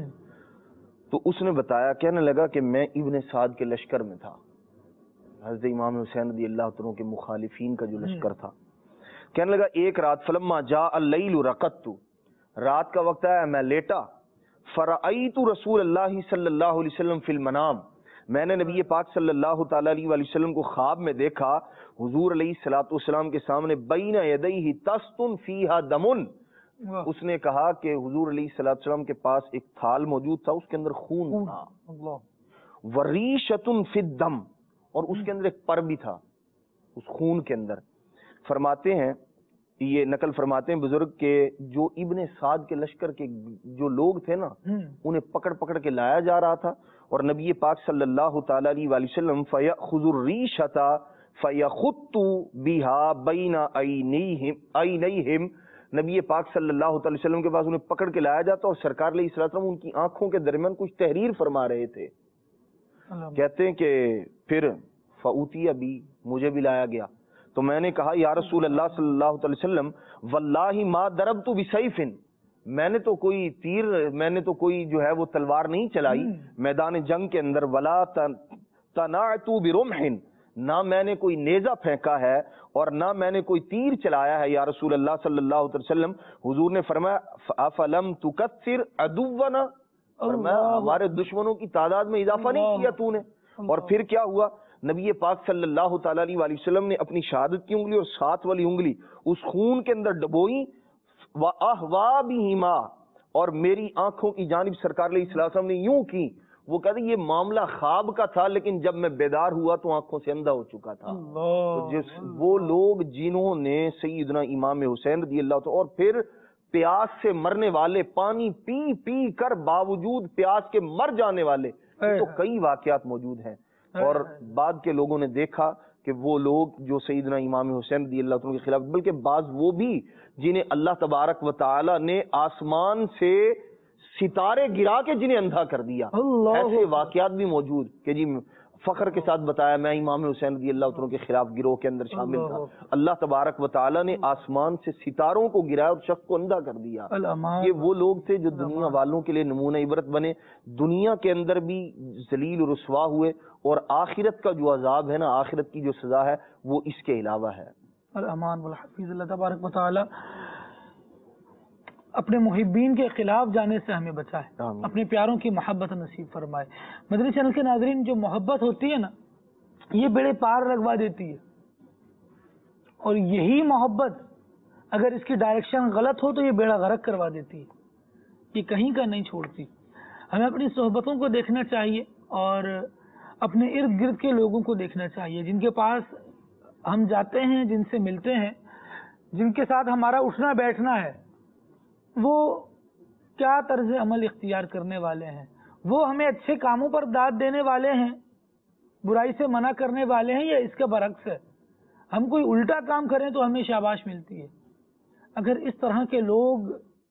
तो उसने बताया, कहने लगा कि मैं इब्ने साद के लश्कर में था, हज़रत इमाम हुसैन रज़ी अल्लाह तआला के मुखालिफिन का जो लश्कर था। कहने लगा एक रात फलम्मा जा अल-लैलु रक़त्तु, रात का वक्त आया मैं लेटा, फ़रअयतु रसूलुल्लाह सल्लल्लाहु अलैहि वसल्लम फिल मनाम, मैंने नबी पाक सल्लल्लाहु तआला अलैहि वसल्लम को ख्वाब में देखा, हुजूर अलैहिस्सलातु वस्सलाम के सामने बैना यदैहि तस्तुन फीहा दमुन। उसने कहा कि हुजूर अलैहिस्सलातु वस्सलाम के पास एक थाल मौजूद था, उसके अंदर खून था, वरीशतुन फिद्दम, और उसके अंदर एक पर भी था उस खून के अंदर। फरमाते हैं, ये नकल फरमाते हैं बुजुर्ग के, जो इब्ने साद के लश्कर के जो लोग थे ना, उन्हें पकड़ पकड़ के लाया जा रहा था और नबी पाक सल्लल्लाहु तआला अलैहि वसल्लम फयखुजुर रीशता फयखुत्तु बिहा बैना ऐनैहिम ऐनैहिम, नबी पाक सल्लल्लाहु अलैहि वसल्लम के पास उन्हें पकड़ के लाया जाता और सरकार अलैहिस्सलाम उनकी आंखों के दरमियान कुछ तहरीर फरमा रहे थे। कहते हैं कि फिर फऊतिया भी, मुझे भी लाया गया, تو میں نے کہا یا رسول اللہ صلی اللہ علیہ وسلم واللہ ما ضربت بسیف، میں نے تو کوئی تیر، میں نے تو کوئی جو ہے وہ تلوار نہیں چلائی میدان جنگ کے اندر، ولا تنعت برمح، نہ میں نے کوئی نیزہ پھینکا ہے اور نہ میں نے کوئی تیر چلایا ہے یا رسول اللہ صلی اللہ علیہ وسلم۔ حضور نے فرمایا افلم تکثر عدونا، فرمایا ہمارے دشمنوں کی تعداد میں اضافہ نہیں کیا تو نے؟ اور پھر کیا ہوا؟ نبی پاک صلی اللہ تعالیٰ علیہ وسلم نے اپنی شہادت کی انگلی اور ساتھ والی انگلی اس خون کے اندر ڈبوئی، وَأَهْوَا بِهِمَا، اور میری آنکھوں کی جانب سرکار علیہ السلام نے یوں کی۔ وہ کہتے ہیں یہ معاملہ خواب کا تھا، لیکن جب میں بیدار ہوا تو آنکھوں سے اندھا ہو چکا تھا۔ تو جس وہ لوگ جنہوں نے سیدنا امام حسین رضی اللہ عنہ اور پھر پیاس سے مرنے والے، پانی پی پی کر باوجود پیاس کے مر جانے والے، تو کئی واقعات موجود ہیں۔ اور بعد کے لوگوں نے دیکھا کہ وہ لوگ جو سیدنا امام حسین رضی اللہ عنہ کے خلاف، بلکہ بعض وہ بھی جنہیں اللہ تبارک و تعالی نے آسمان سے ستارے گرا کے جنہیں اندھا کر دیا، ایسے واقعات بھی موجود کہ جی فخر کے ساتھ بتایا میں امام حسین رضی اللہ عنہ کے خلاف گروہ کے اندر شامل تھا۔ اللہ تبارک و تعالی نے آسمان سے ستاروں کو گرایا اور شخص کو اندھا کر دیا۔ یہ وہ لوگ تھے جو دنیا والوں کے لیے نمونہ عبرت بنے، دنیا کے اندر بھی ذلیل و رسوا ہوئے، اور آخرت کا جو عذاب ہے نا، آخرت کی جو سزا ہے وہ اس کے علاوہ ہے۔ الامان والحفیظ اللہ تبارک و تعالی اپنے محبین کے خلاف جانے سے ہمیں بچائے، اپنے پیاروں کی محبت نصیب فرمائے۔ مدنی چینل کے ناظرین، جو محبت ہوتی ہے نا، یہ بیڑے پار لگوا دیتی ہے، اور یہی محبت اگر اس کی ڈائریکشن غلط ہو تو یہ بیڑا غرق کروا دیتی ہے، یہ کہیں کا نہیں چھوڑتی۔ ہمیں اپنی صحبتوں کو دیکھنا چاہیے اور اپنے ارد گرد کے لوگوں کو دیکھنا چاہیے، جن کے پاس ہم جاتے ہیں، جن سے ملتے ہیں، جن کے ساتھ ہمارا اٹھنا بیٹھنا ہے، وہ کیا طرز عمل اختیار کرنے والے ہیں، وہ ہمیں اچھے کاموں پر داد دینے والے ہیں، برائی سے منع کرنے والے ہیں، یا اس کا برعکس ہے، ہم کوئی الٹا کام کریں تو ہمیں شاباش ملتی ہے۔ اگر اس طرح کے لوگ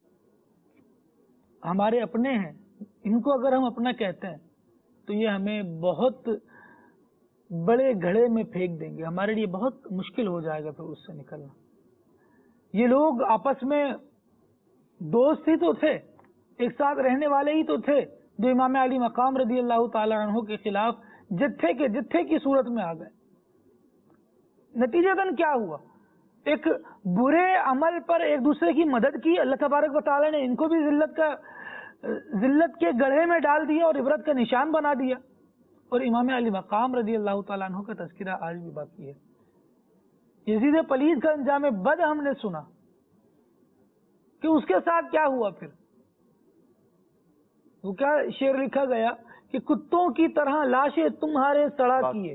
ہمارے اپنے ہیں، ان کو اگر ہم اپنا کہتے ہیں تو یہ ہمیں بہت بڑے گھڑے میں پھینک دیں گے، ہمارے لیے بہت مشکل ہو جائے گا پھر اس سے نکلنا۔ یہ لوگ آپس میں دوست ہی تو تھے، ایک ساتھ رہنے والے ہی تو تھے، جو امام علی مقام رضی اللہ تعالی عنہ کے خلاف جتھے کے جتھے کی صورت میں آ گئے۔ نتیجتاً کیا ہوا؟ ایک برے عمل پر ایک دوسرے کی مدد کی، اللہ تبارک و تعالی نے ان کو بھی ذلت کا ذلت کے گڑھے میں ڈال دیا اور عبرت کا نشان بنا دیا، اور امام علی مقام رضی اللہ تعالیٰ عنہ کا تذکرہ آج بھی باقی ہے۔ یزید پلید کا انجام بد ہم نے سنا کہ اس کے ساتھ کیا ہوا، پھر وہ کیا شعر لکھا گیا کہ کتوں کی طرح لاشیں تمہارے سڑا کیے،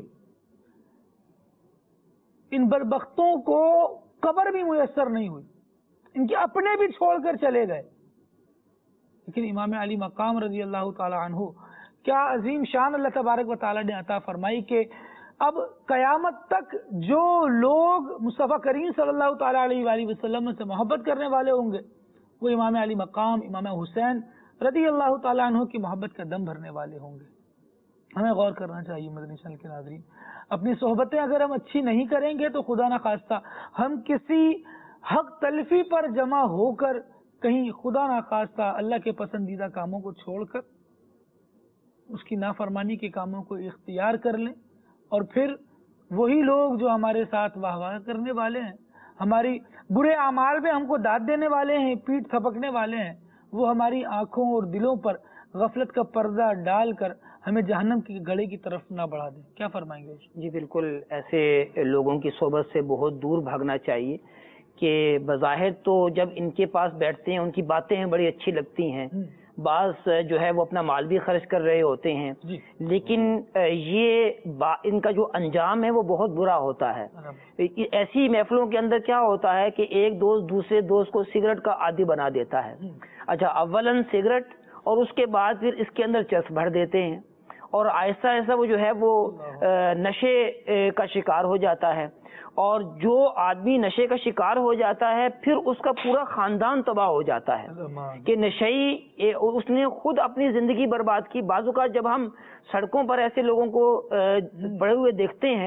ان بدبختوں کو قبر بھی میسر نہیں ہوئی، ان کے اپنے بھی چھوڑ کر چلے گئے۔ لیکن امام علی مقام رضی اللہ تعالی عنہ کیا عظیم شان اللہ تبارک و تعالی نے عطا فرمائی کہ اب قیامت تک جو لوگ مصطفیٰ کریم صلی اللہ تعالی علیہ وآلہ وسلم سے محبت کرنے والے ہوں گے، وہ امام علی مقام، امام حسین رضی اللہ تعالی عنہ کی محبت کا دم بھرنے والے ہوں گے۔ ہمیں غور کرنا چاہیے مدنی چینل کے ناظرین، اپنی صحبتیں اگر ہم اچھی نہیں کریں گے تو خدا نہ خواستہ ہم کسی حق تلفی پر جمع ہو کر کہیں خدا نہ خواستہ اللہ کے پسندیدہ کاموں کو چھوڑ کر اس کی نافرمانی کے کاموں کو اختیار کر لیں، اور پھر وہی لوگ جو ہمارے ساتھ واہ واہ کرنے والے ہیں، ہماری برے اعمال میں ہم کو داد دینے والے ہیں، پیٹ تھپکنے والے ہیں، وہ ہماری آنکھوں اور دلوں پر غفلت کا پردہ ڈال کر ہمیں جہنم کی گڑھے کی طرف نہ بڑھا دیں۔ کیا فرمائیں گے؟ جی بالکل، ایسے لوگوں کی صحبت سے بہت دور بھاگنا چاہیے کہ بظاہر تو جب ان کے پاس بیٹھتے ہیں ان کی باتیں بڑی اچھی لگتی ہیں، بعض جو ہے وہ اپنا مال بھی خرچ کر رہے ہوتے ہیں، لیکن یہ ان کا جو انجام ہے وہ بہت برا ہوتا ہے۔ ایسی محفلوں کے اندر کیا ہوتا ہے کہ ایک دوست دوسرے دوست کو سگریٹ کا عادی بنا دیتا ہے۔ اچھا، اولن سگریٹ، اور اس کے بعد پھر اس کے اندر چرس بھر دیتے ہیں، اور آہستہ آہستہ وہ جو ہے وہ نشے کا شکار ہو جاتا ہے، اور جو آدمی نشے کا شکار ہو جاتا ہے پھر اس کا پورا خاندان تباہ ہو جاتا ہے کہ نشئی اس نے خود اپنی زندگی برباد کی۔ بعض اوقات جب ہم سڑکوں پر ایسے لوگوں کو پڑے ہوئے دیکھتے ہیں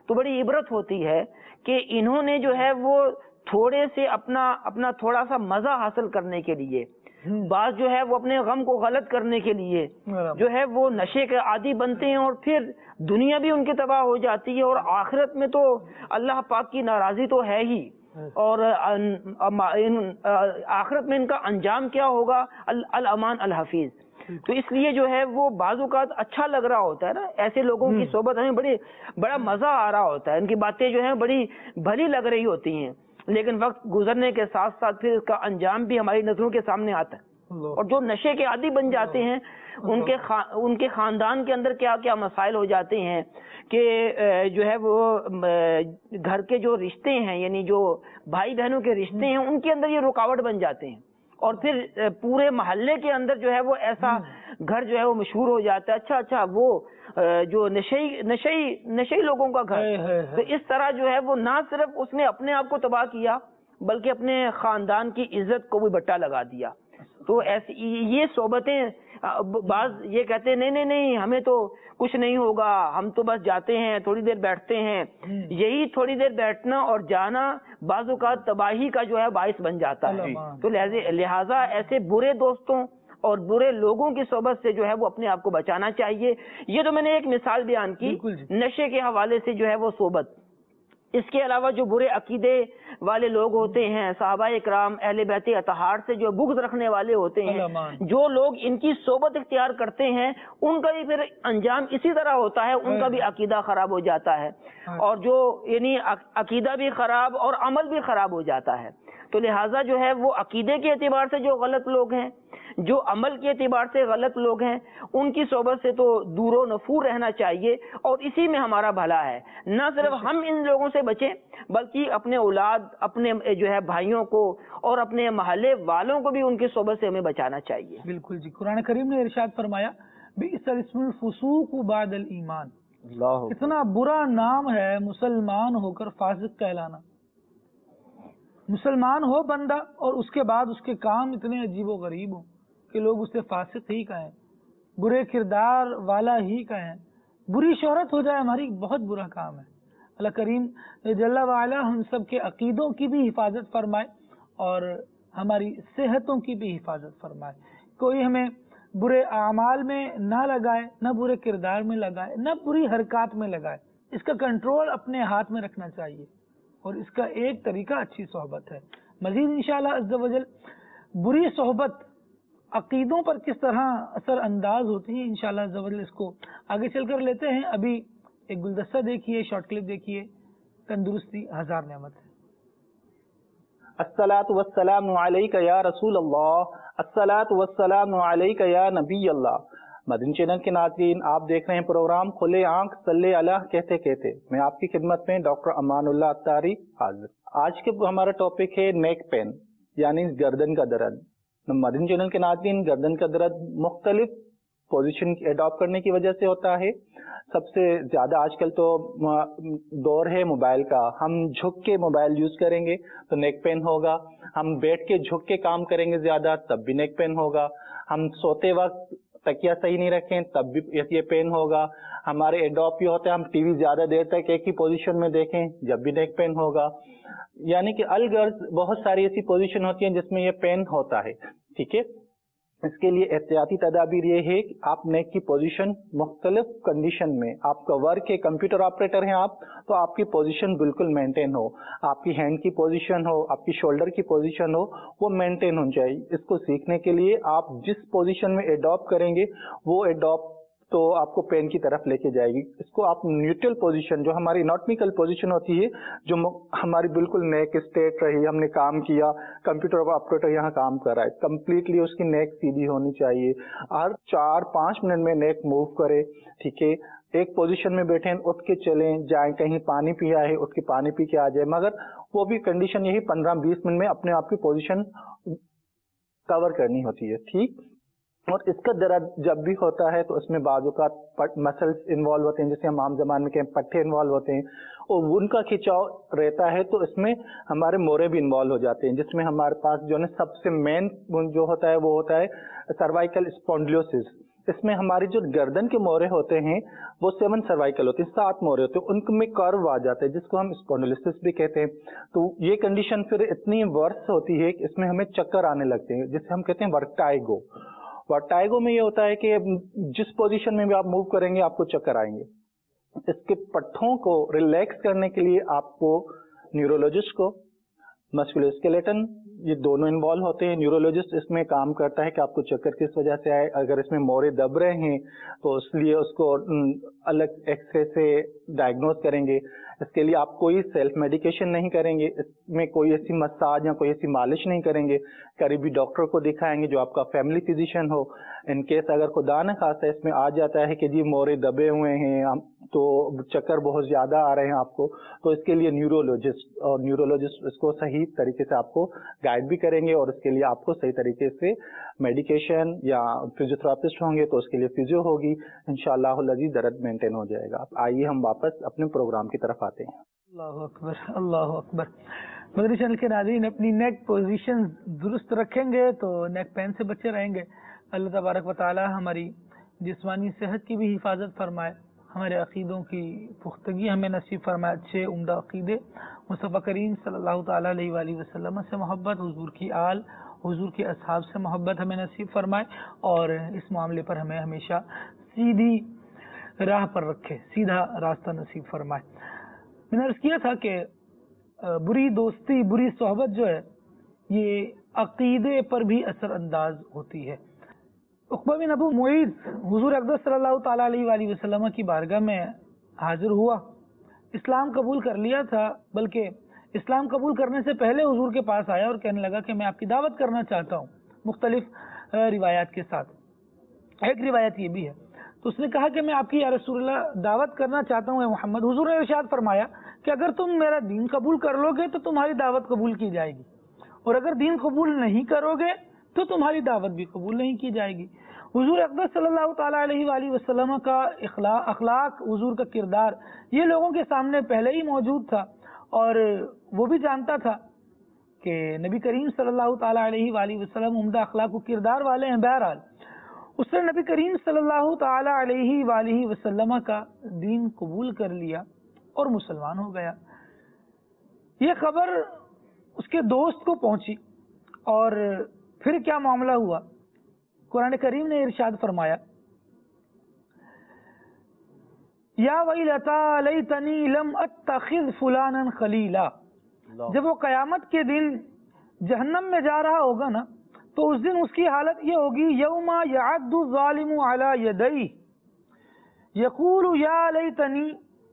تو بڑی عبرت ہوتی ہے کہ انہوں نے جو ہے وہ تھوڑے سے اپنا اپنا تھوڑا سا مزہ حاصل کرنے کے لیے، بعض جو ہے وہ اپنے غم کو غلط کرنے کے لیے جو ہے وہ نشے کے عادی بنتے ہیں، اور پھر دنیا بھی ان کی تباہ ہو جاتی ہے، اور آخرت میں تو اللہ پاک کی ناراضی تو ہے ہی، اور آخرت میں ان کا انجام کیا ہوگا، الامان الحفیظ۔ تو اس لیے جو ہے وہ بعض اوقات اچھا لگ رہا ہوتا ہے نا، ایسے لوگوں کی صحبت ہمیں بڑی بڑا مزہ آ رہا ہوتا ہے، ان کی باتیں جو ہیں بڑی بھلی لگ رہی ہوتی ہیں، لیکن وقت گزرنے کے ساتھ ساتھ پھر اس کا انجام بھی ہماری نظروں کے سامنے آتا ہے، اور جو نشے کے عادی بن جاتے ہیں ان کے ان کے خاندان کے اندر کیا کیا مسائل ہو جاتے ہیں کہ جو ہے وہ گھر کے جو رشتے ہیں، یعنی جو بھائی بہنوں کے رشتے ہیں، ان کے اندر یہ رکاوٹ بن جاتے ہیں، اور پھر پورے محلے کے اندر جو ہے وہ ایسا گھر جو ہے وہ مشہور ہو جاتا ہے، اچھا اچھا وہ جو نشئی نشئی نشئی لوگوں کا گھر۔ تو اس طرح جو ہے وہ نہ صرف اس نے اپنے آپ کو تباہ کیا بلکہ اپنے خاندان کی عزت کو بھی بٹا لگا دیا۔ تو ایسی یہ صحبتیں، بعض یہ کہتے ہیں نہیں نہیں نہیں ہمیں تو کچھ نہیں ہوگا، ہم تو بس جاتے ہیں تھوڑی دیر بیٹھتے ہیں، یہی تھوڑی دیر بیٹھنا اور جانا بعض اوقات تباہی کا جو ہے باعث بن جاتا ہے۔ تو لہٰذا ایسے برے دوستوں اور برے لوگوں کی صحبت سے جو ہے وہ اپنے آپ کو بچانا چاہیے۔ یہ تو میں نے ایک مثال بیان کی نشے کے حوالے سے جو ہے وہ صحبت۔ اس کے علاوہ جو برے عقیدے والے لوگ ہوتے ہیں، صحابہ اکرام اہل بیت اطہار سے جو بغض رکھنے والے ہوتے ہیں، جو لوگ ان کی صحبت اختیار کرتے ہیں ان کا بھی پھر انجام اسی طرح ہوتا ہے، ان کا بھی عقیدہ خراب ہو جاتا ہے، اور جو یعنی عقیدہ بھی خراب اور عمل بھی خراب ہو جاتا ہے۔ تو لہٰذا جو ہے وہ عقیدے کے اعتبار سے جو غلط لوگ ہیں، جو عمل کے اعتبار سے غلط لوگ ہیں، ان کی صحبت سے تو دور و نفور رہنا چاہیے، اور اسی میں ہمارا بھلا ہے۔ نہ صرف ہم ان لوگوں سے بچیں بلکہ اپنے اولاد، اپنے جو ہے بھائیوں کو اور اپنے محلے والوں کو بھی ان کی صحبت سے ہمیں بچانا چاہیے۔ بالکل جی، قرآن کریم نے ارشاد فرمایا بئس الاسم الفسوق بعد الایمان، اتنا برا نام ہے مسلمان ہو کر فاسق کہلانا۔ مسلمان ہو بندہ اور اس کے بعد اس کے کام اتنے عجیب و غریب ہوں کہ لوگ اسے فاسق ہی کہیں، برے کردار والا ہی کہیں، بری شہرت ہو جائے ہماری، بہت برا کام ہے۔ اللہ کریم جل وعلا ہم سب کے عقیدوں کی بھی حفاظت فرمائے اور ہماری صحتوں کی بھی حفاظت فرمائے، کوئی ہمیں برے اعمال میں نہ لگائے، نہ برے کردار میں لگائے، نہ بری حرکات میں لگائے۔ اس کا کنٹرول اپنے ہاتھ میں رکھنا چاہیے، اور اس کا ایک طریقہ اچھی صحبت ہے۔ مزید انشاءاللہ عز و جل بری صحبت عقیدوں پر کس طرح اثر انداز ہوتی ہے انشاءاللہ عز و جل اس کو آگے چل کر لیتے ہیں۔ ابھی ایک گلدستہ دیکھیے، شارٹ کلپ دیکھیے، تندرستی ہزار نعمت ہے۔ الصلاۃ والسلام علیک یا رسول اللہ، الصلاۃ والسلام علیک یا نبی اللہ۔ مدنی چینل کے ناظرین، آپ دیکھ رہے ہیں پروگرام کھلے آنکھ صلی اللہ کہتے کہتے، میں آپ کی خدمت میں ڈاکٹر امان اللہ اتاری حاضر۔ آج کے ہمارا ٹاپک ہے نیک پین، یعنی گردن کا درد۔ مدنی چینل کے ناظرین، گردن کا درد مختلف پوزیشن اڈاپٹ کرنے کی وجہ سے ہوتا ہے۔ سب سے زیادہ آج کل تو دور ہے موبائل کا، ہم جھک کے موبائل یوز کریں گے تو نیک پین ہوگا، ہم بیٹھ کے جھک کے کام کریں گے زیادہ تب بھی نیک پین ہوگا، ہم سوتے وقت تکیہ صحیح نہیں رکھیں تب بھی یہ پین ہوگا، ہمارے ایڈاپ یہ ہوتا ہے ہم ٹی وی زیادہ دیر تک ایک ہی پوزیشن میں دیکھیں جب بھی نیک پین ہوگا۔ یعنی کہ الغرض بہت ساری ایسی پوزیشن ہوتی ہیں جس میں یہ پین ہوتا ہے، ٹھیک ہے۔ اس کے لیے احتیاطی تدابیر یہ ہے کہ آپ نیک کی پوزیشن مختلف کنڈیشن میں، آپ کا ورک ہے، کمپیوٹر آپریٹر ہیں آپ، تو آپ کی پوزیشن بالکل مینٹین ہو، آپ کی ہینڈ کی پوزیشن ہو، آپ کی شولڈر کی پوزیشن ہو، وہ مینٹین ہونی چاہیے۔ اس کو سیکھنے کے لیے آپ جس پوزیشن میں ایڈاپٹ کریں گے وہ ایڈاپٹ تو آپ کو پین کی طرف لے کے جائے گی۔ اس کو آپ نیوٹرل پوزیشن، جو ہماری اناٹمیکل پوزیشن ہوتی ہے، جو ہماری بالکل نیک اسٹیٹ رہی، ہم نے کام کیا، کمپیوٹر آپریٹر یہاں کام کر رہا ہے، کمپلیٹلی اس کی نیک سیدھی ہونی چاہیے، ہر چار پانچ منٹ میں نیک موو کرے، ٹھیک ہے۔ ایک پوزیشن میں بیٹھیں، اٹھ کے چلیں جائیں، کہیں پانی پیا ہے اٹھ کے پانی پی کے آ جائے، مگر وہ بھی کنڈیشن یہی پندرہ بیس منٹ میں اپنے آپ کی پوزیشن کور کرنی ہوتی ہے، ٹھیک۔ اور اس کا درد جب بھی ہوتا ہے تو اس میں بعض اوقات مسلس انوالو ہوتے ہیں، جیسے ہم عام زبان میں کہیں پٹھے انوالو ہوتے ہیں، اور ان کا کھچاؤ رہتا ہے تو اس میں ہمارے مورے بھی انوالو ہو جاتے ہیں، جس میں ہمارے پاس جو ہے سب سے مین جو ہوتا ہے وہ ہوتا ہے سروائکل اسپونڈلوسس، اس میں ہماری جو گردن کے مورے ہوتے ہیں وہ سیون سروائکل ہوتے ہیں، سات مورے ہوتے ہیں، ان میں کرو آ جاتے ہیں جس کو ہم اسپونڈیلوسس بھی کہتے ہیں. تو یہ کنڈیشن پھر اتنی ورس ہوتی ہے کہ اس میں ہمیں چکر آنے لگتے ہیں، جسے ہم کہتے ہیں ورٹائگو. ورٹائگو میں یہ ہوتا ہے کہ جس پوزیشن میں بھی آپ موو کریں گے آپ کو چکر آئیں گے. اس کے پٹھوں کو ریلیکس کرنے کے لیے آپ کو نیورولوجسٹ کو، مسکولوسکیلیٹن، یہ دونوں انوالو ہوتے ہیں. نیورولوجسٹ اس میں کام کرتا ہے کہ آپ کو چکر کس وجہ سے آئے، اگر اس میں مورے دب رہے ہیں تو اس لیے اس کو الگ ایکس رے سے ڈائگنوز کریں گے. اس کے لیے آپ کوئی سیلف میڈیکیشن نہیں کریں گے، اس میں کوئی ایسی مساج یا کوئی ایسی مالش نہیں کریں گے. قریبی ڈاکٹر کو دکھائیں گے جو آپ کا فیملی فزیشین ہو. ان کیس اگر خدا نہ خاصہ اس میں آ جاتا ہے کہ جی مورے دبے ہوئے ہیں تو چکر بہت زیادہ آ رہے ہیں آپ کو، تو اس کے لیے نیورولوجسٹ اور نیورولوجسٹ اس کو صحیح طریقے سے آپ کو گائیڈ بھی کریں گے اور اس کے لیے آپ کو صحیح طریقے سے میڈیکیشن، یا فزیوتھراپسٹ ہوں گے تو اس کے لیے فزیو ہوگی. انشاءاللہ العزیز درد مینٹین ہو جائے گا. آئیے ہم واپس اپنے پروگرام کی طرف آتے ہیں. اللہ اکبر، اللہ اکبر. مدنی چینل کے ناظرین اپنی نیک پوزیشن درست رکھیں گے تو نیک پین سے بچے رہیں گے. اللہ تبارک و تعالی ہماری جسمانی صحت کی بھی حفاظت فرمائے، ہمارے عقیدوں کی پختگی ہمیں نصیب فرمائے، اچھے عمدہ عقیدے، مصطفیٰ کریم صلی اللہ تعالیٰ علیہ وآلہ وسلم سے محبت، حضور کی آل، حضور کے اصحاب سے محبت ہمیں نصیب فرمائے، اور اس معاملے پر ہمیں ہمیشہ سیدھی راہ پر رکھے، سیدھا راستہ نصیب فرمائے. میں نے عرض کیا تھا کہ بری دوستی، بری صحبت جو ہے یہ عقیدے پر بھی اثر انداز ہوتی ہے. عقبہ بن ابو معیط حضور اقدس صلی اللہ تعالیٰ علیہ وآلہ وسلم کی بارگاہ میں حاضر ہوا، اسلام قبول کر لیا تھا، بلکہ اسلام قبول کرنے سے پہلے حضور کے پاس آیا اور کہنے لگا کہ میں آپ کی دعوت کرنا چاہتا ہوں، مختلف روایات کے ساتھ. ایک روایت یہ بھی ہے تو اس نے کہا کہ میں آپ کی یا رسول اللہ دعوت کرنا چاہتا ہوں اے محمد. حضور نے ارشاد فرمایا کہ اگر تم میرا دین قبول کر لو گے تو تمہاری دعوت قبول کی جائے گی، اور اگر دین قبول نہیں کرو گے تو تمہاری دعوت بھی قبول نہیں کی جائے گی. حضور اقدس صلی اللہ تعالیٰ علیہ وآلہ وسلم کا اخلاق، حضور کا کردار یہ لوگوں کے سامنے پہلے ہی موجود تھا، اور وہ بھی جانتا تھا کہ نبی کریم صلی اللہ تعالیٰ علیہ وآلہ وسلم عمدہ اخلاق و کردار والے ہیں. بہرحال اس نے نبی کریم صلی اللہ تعالیٰ علیہ وآلہ وسلم کا دین قبول کر لیا اور مسلمان ہو گیا. یہ خبر اس کے دوست کو پہنچی، اور پھر کیا معاملہ ہوا؟ قرآن کریم نے ارشاد فرمایا یا ویلتا لیتنی لم اتخذ فلانا خلیلا. جب وہ قیامت کے دن جہنم میں جا رہا ہوگا نا تو اس دن اس کی حالت یہ ہوگی یوم یعد الظالم علی یدیہ یقول یا لیتنی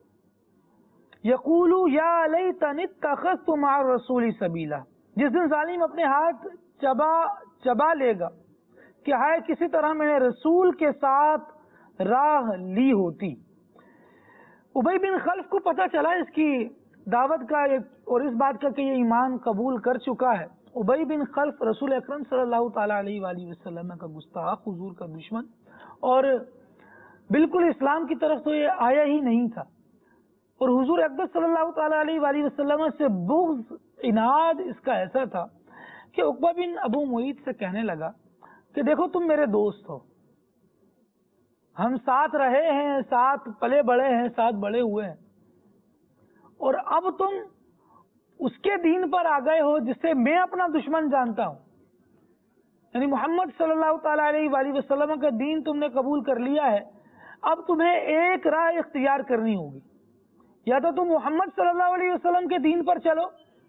یقول یا لیتنی اتخذت مع الرسول سبیلا. جس دن ظالم اپنے ہاتھ چبا چبا لے گا کہ ہائے کسی طرح میں نے رسول کے ساتھ راہ لی ہوتی. ابی بن خلف کو پتہ چلا اس کی دعوت کا اور اس بات کا کہ یہ ایمان قبول کر چکا ہے. ابی بن خلف رسول اکرم صلی اللہ تعالیٰ علیہ وآلہ وسلم کا گستاخ، حضور کا دشمن، اور بالکل اسلام کی طرف تو یہ آیا ہی نہیں تھا، اور حضور اقدس صلی اللہ تعالیٰ علیہ وآلہ وسلم سے بغض، عناد اس کا ایسا تھا کہ عقبہ بن ابو معیط سے کہنے لگا کہ دیکھو تم میرے دوست ہو، ہم ساتھ رہے ہیں، ساتھ پلے بڑے ہیں، ساتھ بڑے ہوئے ہیں، اور اب تم اس کے دین پر آ گئے ہو جس سے میں اپنا دشمن جانتا ہوں. یعنی محمد صلی اللہ تعالیٰ علیہ وآلہ وسلم کا دین تم نے قبول کر لیا ہے، اب تمہیں ایک راہ اختیار کرنی ہوگی، یا تو تم محمد صلی اللہ علیہ وسلم کے دین پر چلو،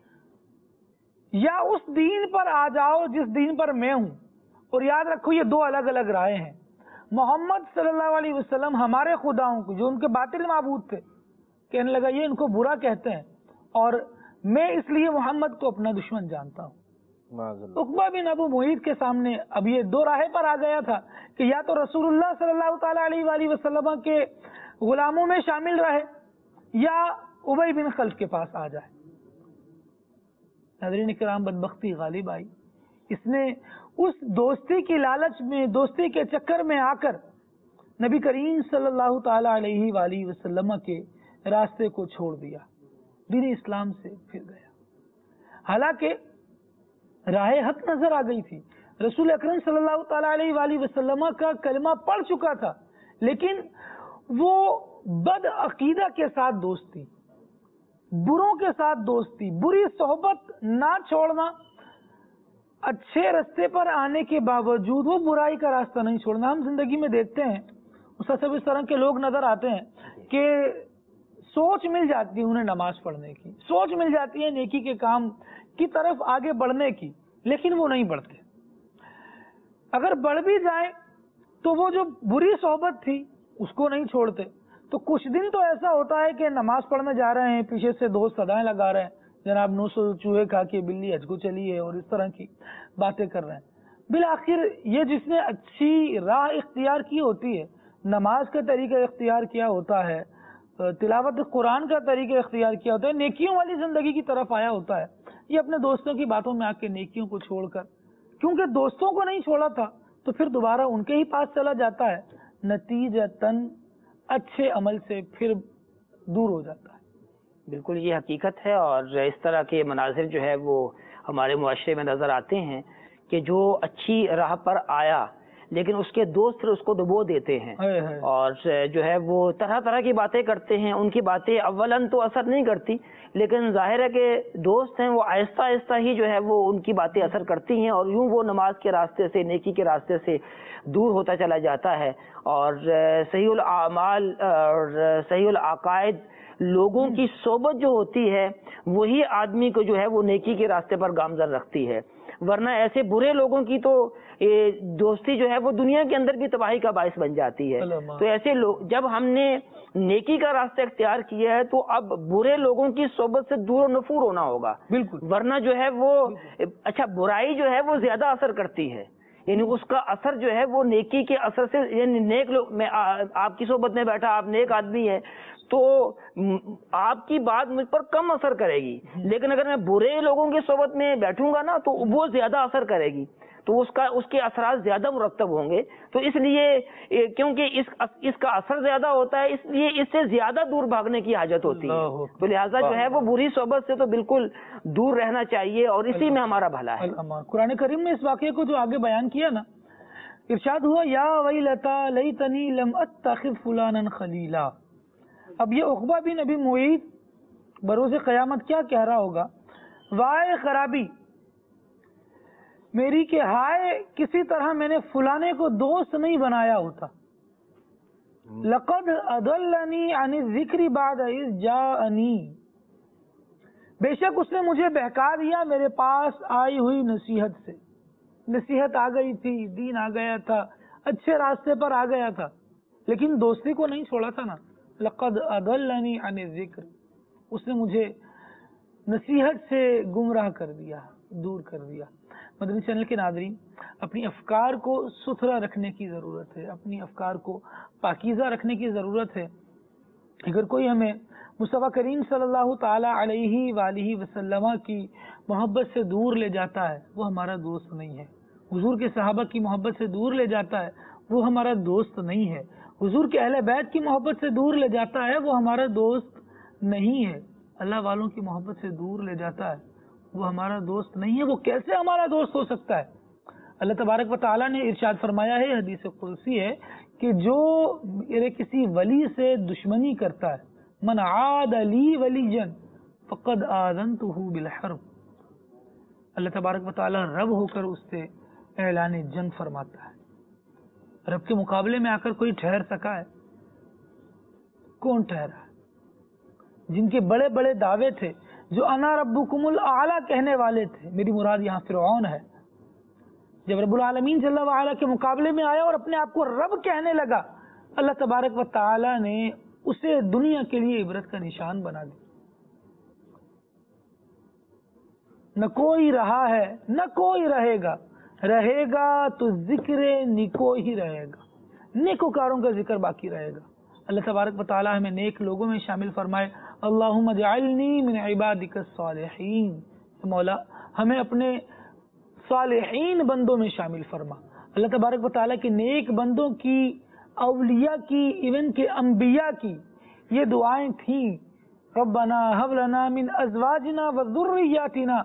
یا اس دین پر آ جاؤ جس دین پر میں ہوں. اور یاد رکھو یہ دو الگ الگ رائے ہیں. محمد صلی اللہ علیہ وسلم ہمارے خداؤں کو جو ان کے باطل معبود تھے کہنے لگا یہ ان کو برا کہتے ہیں، اور میں اس لیے محمد کو اپنا دشمن جانتا ہوں. عقبہ بن ابو معیط کے سامنے اب یہ دو راہیں پر آ گیا تھا کہ یا تو رسول اللہ صلی اللہ تعالیٰ علیہ وآلہ وسلم کے غلاموں میں شامل رہے یا ابی بن خلف کے پاس آ جائے. حضرین کرام بدبختی غالب آئی. اس نے اس دوستی کی لالچ میں، دوستی کے چکر میں آ کر نبی کریم صلی اللہ تعالیٰ علیہ وآلہ وسلم کے راستے کو چھوڑ دیا، دین اسلام سے پھر گیا. حالانکہ راہ حق نظر آ گئی تھی، رسول اکرم صلی اللہ تعالیٰ علیہ وآلہ وسلم کا کلمہ پڑھ چکا تھا، لیکن وہ بد عقیدہ کے ساتھ دوستی، بروں کے ساتھ دوستی، بری صحبت نہ چھوڑنا، اچھے راستے پر آنے کے باوجود وہ برائی کا راستہ نہیں چھوڑنا۔ ہم زندگی میں دیکھتے ہیں سب اس طرح کے لوگ نظر آتے ہیں کہ سوچ مل جاتی ہے انہیں نماز پڑھنے کی، سوچ مل جاتی ہے نیکی کے کام کی طرف آگے بڑھنے کی، لیکن وہ نہیں بڑھتے۔ اگر بڑھ بھی جائیں تو وہ جو بری صحبت تھی اس کو نہیں چھوڑتے۔ تو کچھ دن تو ایسا ہوتا ہے کہ نماز پڑھنے جا رہے ہیں، پیچھے سے دوست صدائیں لگا رہے ہیں، جناب نو سو چوہے کھا کے بلی حج کو چلی ہے، اور اس طرح کی باتیں کر رہے ہیں۔ بالآخر یہ جس نے اچھی راہ اختیار کی ہوتی ہے، نماز کا طریقہ اختیار کیا ہوتا ہے، تلاوت قرآن کا طریقہ اختیار کیا ہوتا ہے، نیکیوں والی زندگی کی طرف آیا ہوتا ہے، یہ اپنے دوستوں کی باتوں میں آ کے نیکیوں کو چھوڑ کر، کیونکہ دوستوں کو نہیں چھوڑا تھا تو پھر دوبارہ ان کے ہی پاس چلا جاتا ہے، نتیجتاً اچھے عمل سے پھر دور ہو جاتا ہے۔ بالکل یہ حقیقت ہے، اور اس طرح کے مناظر جو ہے وہ ہمارے معاشرے میں نظر آتے ہیں کہ جو اچھی راہ پر آیا لیکن اس کے دوست اس کو ڈبو دیتے ہیں، اور جو ہے وہ طرح طرح کی باتیں کرتے ہیں۔ ان کی باتیں اولاً تو اثر نہیں کرتی، لیکن ظاہر ہے کہ دوست ہیں وہ آہستہ آہستہ ہی جو ہے وہ ان کی باتیں اثر کرتی ہیں، اور یوں وہ نماز کے راستے سے، نیکی کے راستے سے دور ہوتا چلا جاتا ہے۔ اور صحیح الاعمال اور صحیح العقائد لوگوں کی صحبت جو ہوتی ہے وہی آدمی کو جو ہے وہ نیکی کے راستے پر گامزن رکھتی ہے، ورنہ ایسے برے لوگوں کی تو دوستی جو ہے وہ دنیا کے اندر بھی تباہی کا باعث بن جاتی ہے۔ تو ایسے لوگ، جب ہم نے نیکی کا راستہ اختیار کیا ہے تو اب برے لوگوں کی صحبت سے دور و نفور ہونا ہوگا، بالکل، ورنہ جو ہے وہ اچھا برائی جو ہے وہ زیادہ اثر کرتی ہے، یعنی اس کا اثر جو ہے وہ نیکی کے اثر سے، یعنی نیک لوگ، میں آپ کی صحبت میں بیٹھا، آپ نیک آدمی ہے تو آپ کی بات مجھ پر کم اثر کرے گی، لیکن اگر میں برے لوگوں کی صحبت میں بیٹھوں گا نا تو وہ زیادہ اثر کرے گی، تو اس کا اس کے اثرات زیادہ مرتب ہوں گے۔ تو اس لیے کیونکہ اس اس کا اثر زیادہ ہوتا ہے، اس لیے اس سے زیادہ دور بھاگنے کی حاجت ہوتی ہے، تو لہٰذا جو ہے وہ بری صحبت سے تو بالکل دور رہنا چاہیے، اور اسی میں ہمارا بھلا ہے۔ قرآن کریم میں اس واقعے کو جو آگے بیان کیا نا، ارشاد ہوا یا ویلتا لیتنی لم اتخذ فلانا خلیلا۔ اب یہ عقبہ بن ابی معیط بروز قیامت کیا کہہ رہا ہوگا، وائے خرابی میری کہ ہائے کسی طرح میں نے فلانے کو دوست نہیں بنایا ہوتا، لقد اضلنی عن الذکر بعد اذ جاءنی، بے شک اس نے مجھے بہکا دیا میرے پاس آئی ہوئی نصیحت سے، نصیحت آ گئی تھی، دین آ گیا تھا، اچھے راستے پر آ گیا تھا، لیکن دوستی کو نہیں چھوڑا تھا نا۔ لقد اضلنی عن الذکر، اس نے مجھے نصیحت سے گمراہ کر دیا، دور کر دیا۔ مدنی چینل کے ناظرین، اپنی افکار کو ستھرا رکھنے کی ضرورت ہے، اپنی افکار کو پاکیزہ رکھنے کی ضرورت ہے۔ اگر کوئی ہمیں مصطفیٰ کریم صلی اللہ تعالی علیہ وآلہ وسلم کی محبت سے دور لے جاتا ہے وہ ہمارا دوست نہیں ہے، حضور کے صحابہ کی محبت سے دور لے جاتا ہے وہ ہمارا دوست نہیں ہے، حضور کے اہل بیت کی محبت سے دور لے جاتا ہے وہ ہمارا دوست نہیں ہے، اللہ والوں کی محبت سے دور لے جاتا ہے وہ ہمارا دوست نہیں ہے۔ وہ کیسے ہمارا دوست ہو سکتا ہے؟ اللہ تبارک و تعالیٰ نے ارشاد فرمایا ہے، حدیث قدسی ہے کہ جو میرے کسی ولی سے دشمنی کرتا ہے، من عاد لی ولیجا فقد آذنتہ بالحرب، اللہ تبارک و تعالیٰ رب ہو کر اس سے اعلان جنگ فرماتا ہے۔ رب کے مقابلے میں آ کر کوئی ٹھہر سکا ہے؟ کون ٹھہرا؟ جن کے بڑے بڑے دعوے تھے، جو انا ربکم الاعلی کہنے والے تھے، میری مراد یہاں فرعون ہے، جب رب العالمین جل وعلا کے مقابلے میں آیا اور اپنے آپ کو رب کہنے لگا، اللہ تبارک و تعالی نے اسے دنیا کے لیے عبرت کا نشان بنا دی۔ نہ کوئی رہا ہے نہ کوئی رہے گا، رہے گا تو ذکر نیکو ہی رہے گا، نیکوکاروں کا ذکر باقی رہے گا۔ اللہ تبارک و تعالی ہمیں نیک لوگوں میں شامل فرمائے۔ اللہم اجعلنی من عبادک الصالحین، مولا ہمیں اپنے صالحین بندوں میں شامل فرما۔ اللہ تبارک و تعالیٰ کے نیک بندوں کی، اولیاء کی، ایون کے انبیاء کی یہ دعائیں تھیں، ربنا ہب لنا من ازواجنا وذریاتنا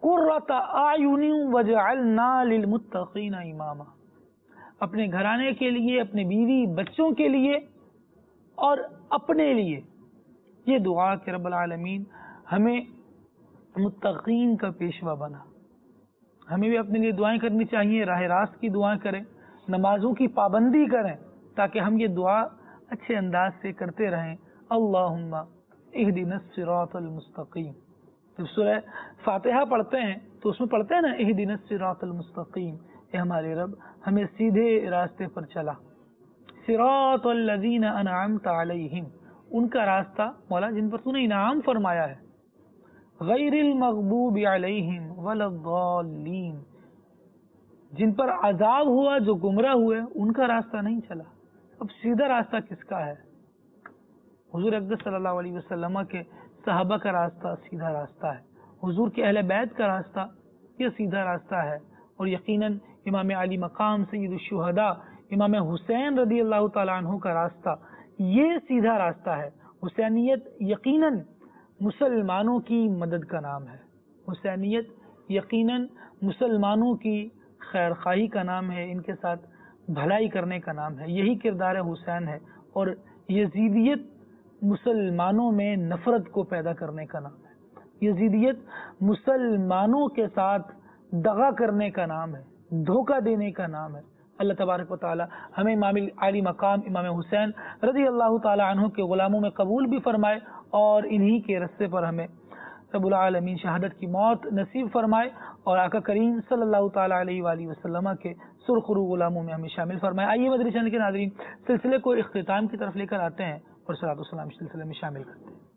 قرۃ اعین وجعلنا للمتقین اماما، اپنے گھرانے کے لیے، اپنے بیوی بچوں کے لیے اور اپنے لیے یہ دعا کہ رب العالمین ہمیں متقین کا پیشوا بنا. ہمیں بھی اپنے لیے دعائیں کرنی چاہیے، راہ راست کی دعائیں کریں، نمازوں کی پابندی کریں تاکہ ہم یہ دعا اچھے انداز سے کرتے رہیں. اللہم اہدنا الصراط المستقیم. جب سورہ فاتحہ پڑھتے ہیں تو اس میں پڑھتے ہیں نا اہدنا الصراط المستقیم، اے ہمارے رب ہمیں سیدھے راستے پر چلا. صراط الذین انعمت علیہم، ان کا راستہ مولا جن پر تو نے انعام فرمایا ہے. غیر المغضوب علیہم ولا الضالین، جن پر عذاب ہوا، جو گمراہ ہوئے، ان کا راستہ نہیں چلا. اب سیدھا راستہ کس کا ہے؟ حضور اقدس صلی اللہ علیہ وسلم کے صحابہ کا راستہ سیدھا راستہ ہے، حضور کے اہل بیت کا راستہ یہ سیدھا راستہ ہے، اور یقیناً امام علی مقام سید الشہداء امام حسین رضی اللہ تعالیٰ عنہ کا راستہ یہ سیدھا راستہ ہے. حسینیت یقیناً مسلمانوں کی مدد کا نام ہے، حسینیت یقیناً مسلمانوں کی خیر خواہی کا نام ہے، ان کے ساتھ بھلائی کرنے کا نام ہے. یہی کردار حسین ہے. اور یزیدیت مسلمانوں میں نفرت کو پیدا کرنے کا نام ہے، یزیدیت مسلمانوں کے ساتھ دغا کرنے کا نام ہے، دھوکہ دینے کا نام ہے. اللہ تبارک و تعالی ہمیں امام علی مقام امام حسین رضی اللہ تعالی عنہ کے غلاموں میں قبول بھی فرمائے، اور انہی کے رستے پر ہمیں رب العالمین شہادت کی موت نصیب فرمائے، اور آقا کریم صلی اللہ تعالی علیہ وآلہ وسلم کے سرخرو غلاموں میں ہمیں شامل فرمائے. آئیے مدری چینل کے ناظرین سلسلے کو اختتام کی طرف لے کر آتے ہیں اور صلاۃ والسلام سلسلے میں شامل کرتے ہیں.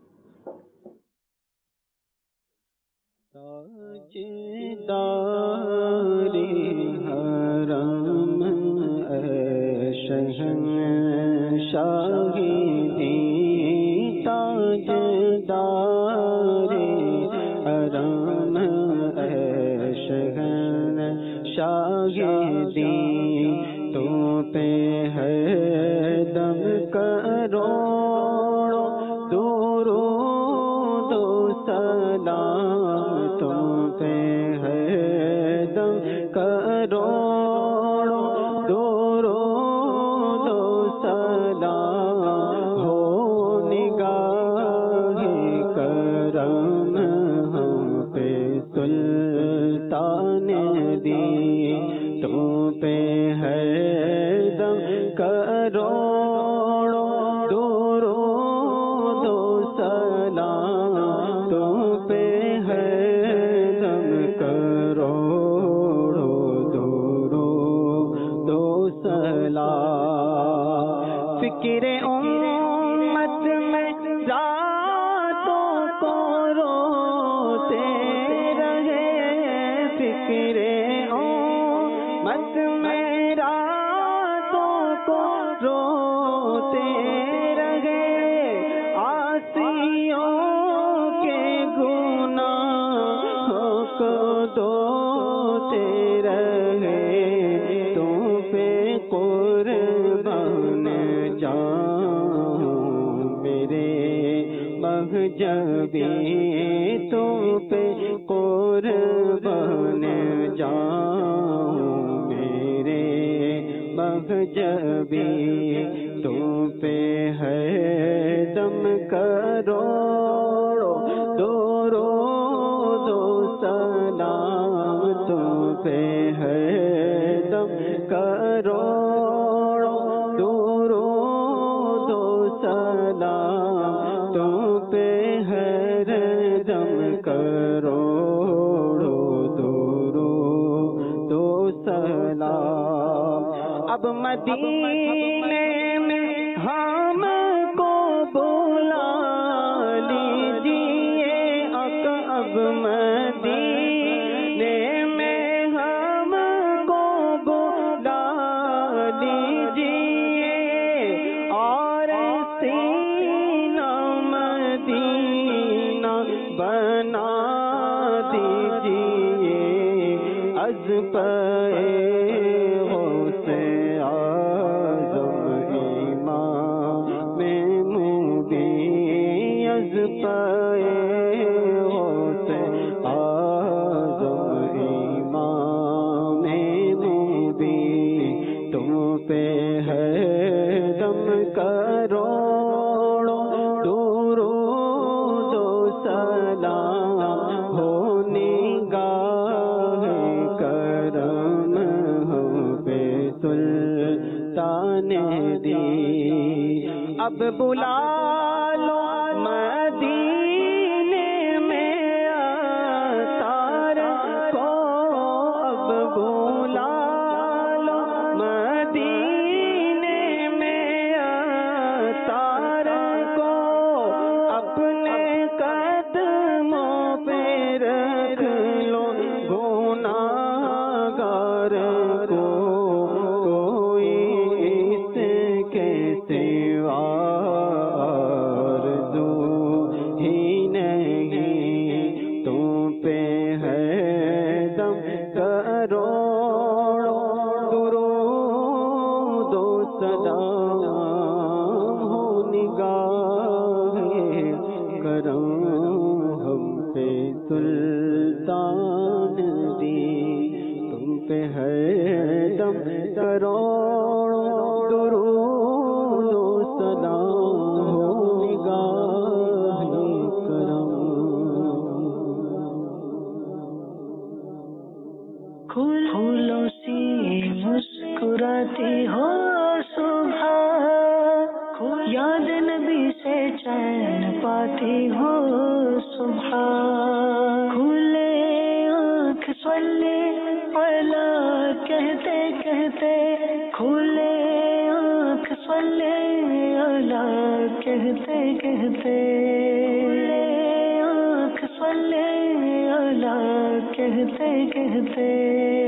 تاجدار حرم اے شہنشاہ دی، تاجدار حرم اے شہنشاہ دی، تو پہ ہے دم کروڑوں درود و سلام، تم پہ ہے دم کروڑوں درود و سلام، ہو نگاہ کرم ہم پہ سلطان دی، تم پہ ہے دم کروڑوں درود و سلام، تم پہ ہے دم کروڑوں درود و سلام. فکر امت میں راتوں کو روتے رہے، فکر امت میں راتوں کو روتے رہے، عاصیوں کے گناہوں کو دھوتے رہے، تم پہ قربان جاؤں میرے مہجبی، تم پہ قربان جاؤں میرے مہجبی، تم پہ ہے دم کروڑوں درود و سلام، تم پہ ہے دم کروڑوں درود و سلام، تم پہ ہے دم کروڑوں درود و سلام. اب مدینے میں ہم کو بلا لیجیے آقا، اب مدینے میں ہم کو بلا لیجیے، اور سینہ مدینہ بنا دیجیے، از پہ پائے ہوتے پہ ہے دم کروڑوں درود و سلام ہو نگاہ کرم ہم پہ سلطان دی اب بلا لو مدینے میں اتار کو اب بلا لو مدینے میں اتار کو اپنے قدموں پہ رکھ لو گناہگار کو کوئی اس کے سوا آرزو ہی نہیں تم پہ ہے دم کروڑوں درود و سلام ہو نگاہ کرم ہم پہ سلطان دی تم پہ ہے دم کروڑوں درود و سلام ہو نگاہ کرم پھولوں سی مسکراتی ہو صبح یاد نبی سے چین پاتی ہو صبح کھلے آنکھ صلی علی کہتے کہتے کھلے آنکھ صلی علی کہتے کہتے کھلے آنکھ صلی علی کہتے کہتے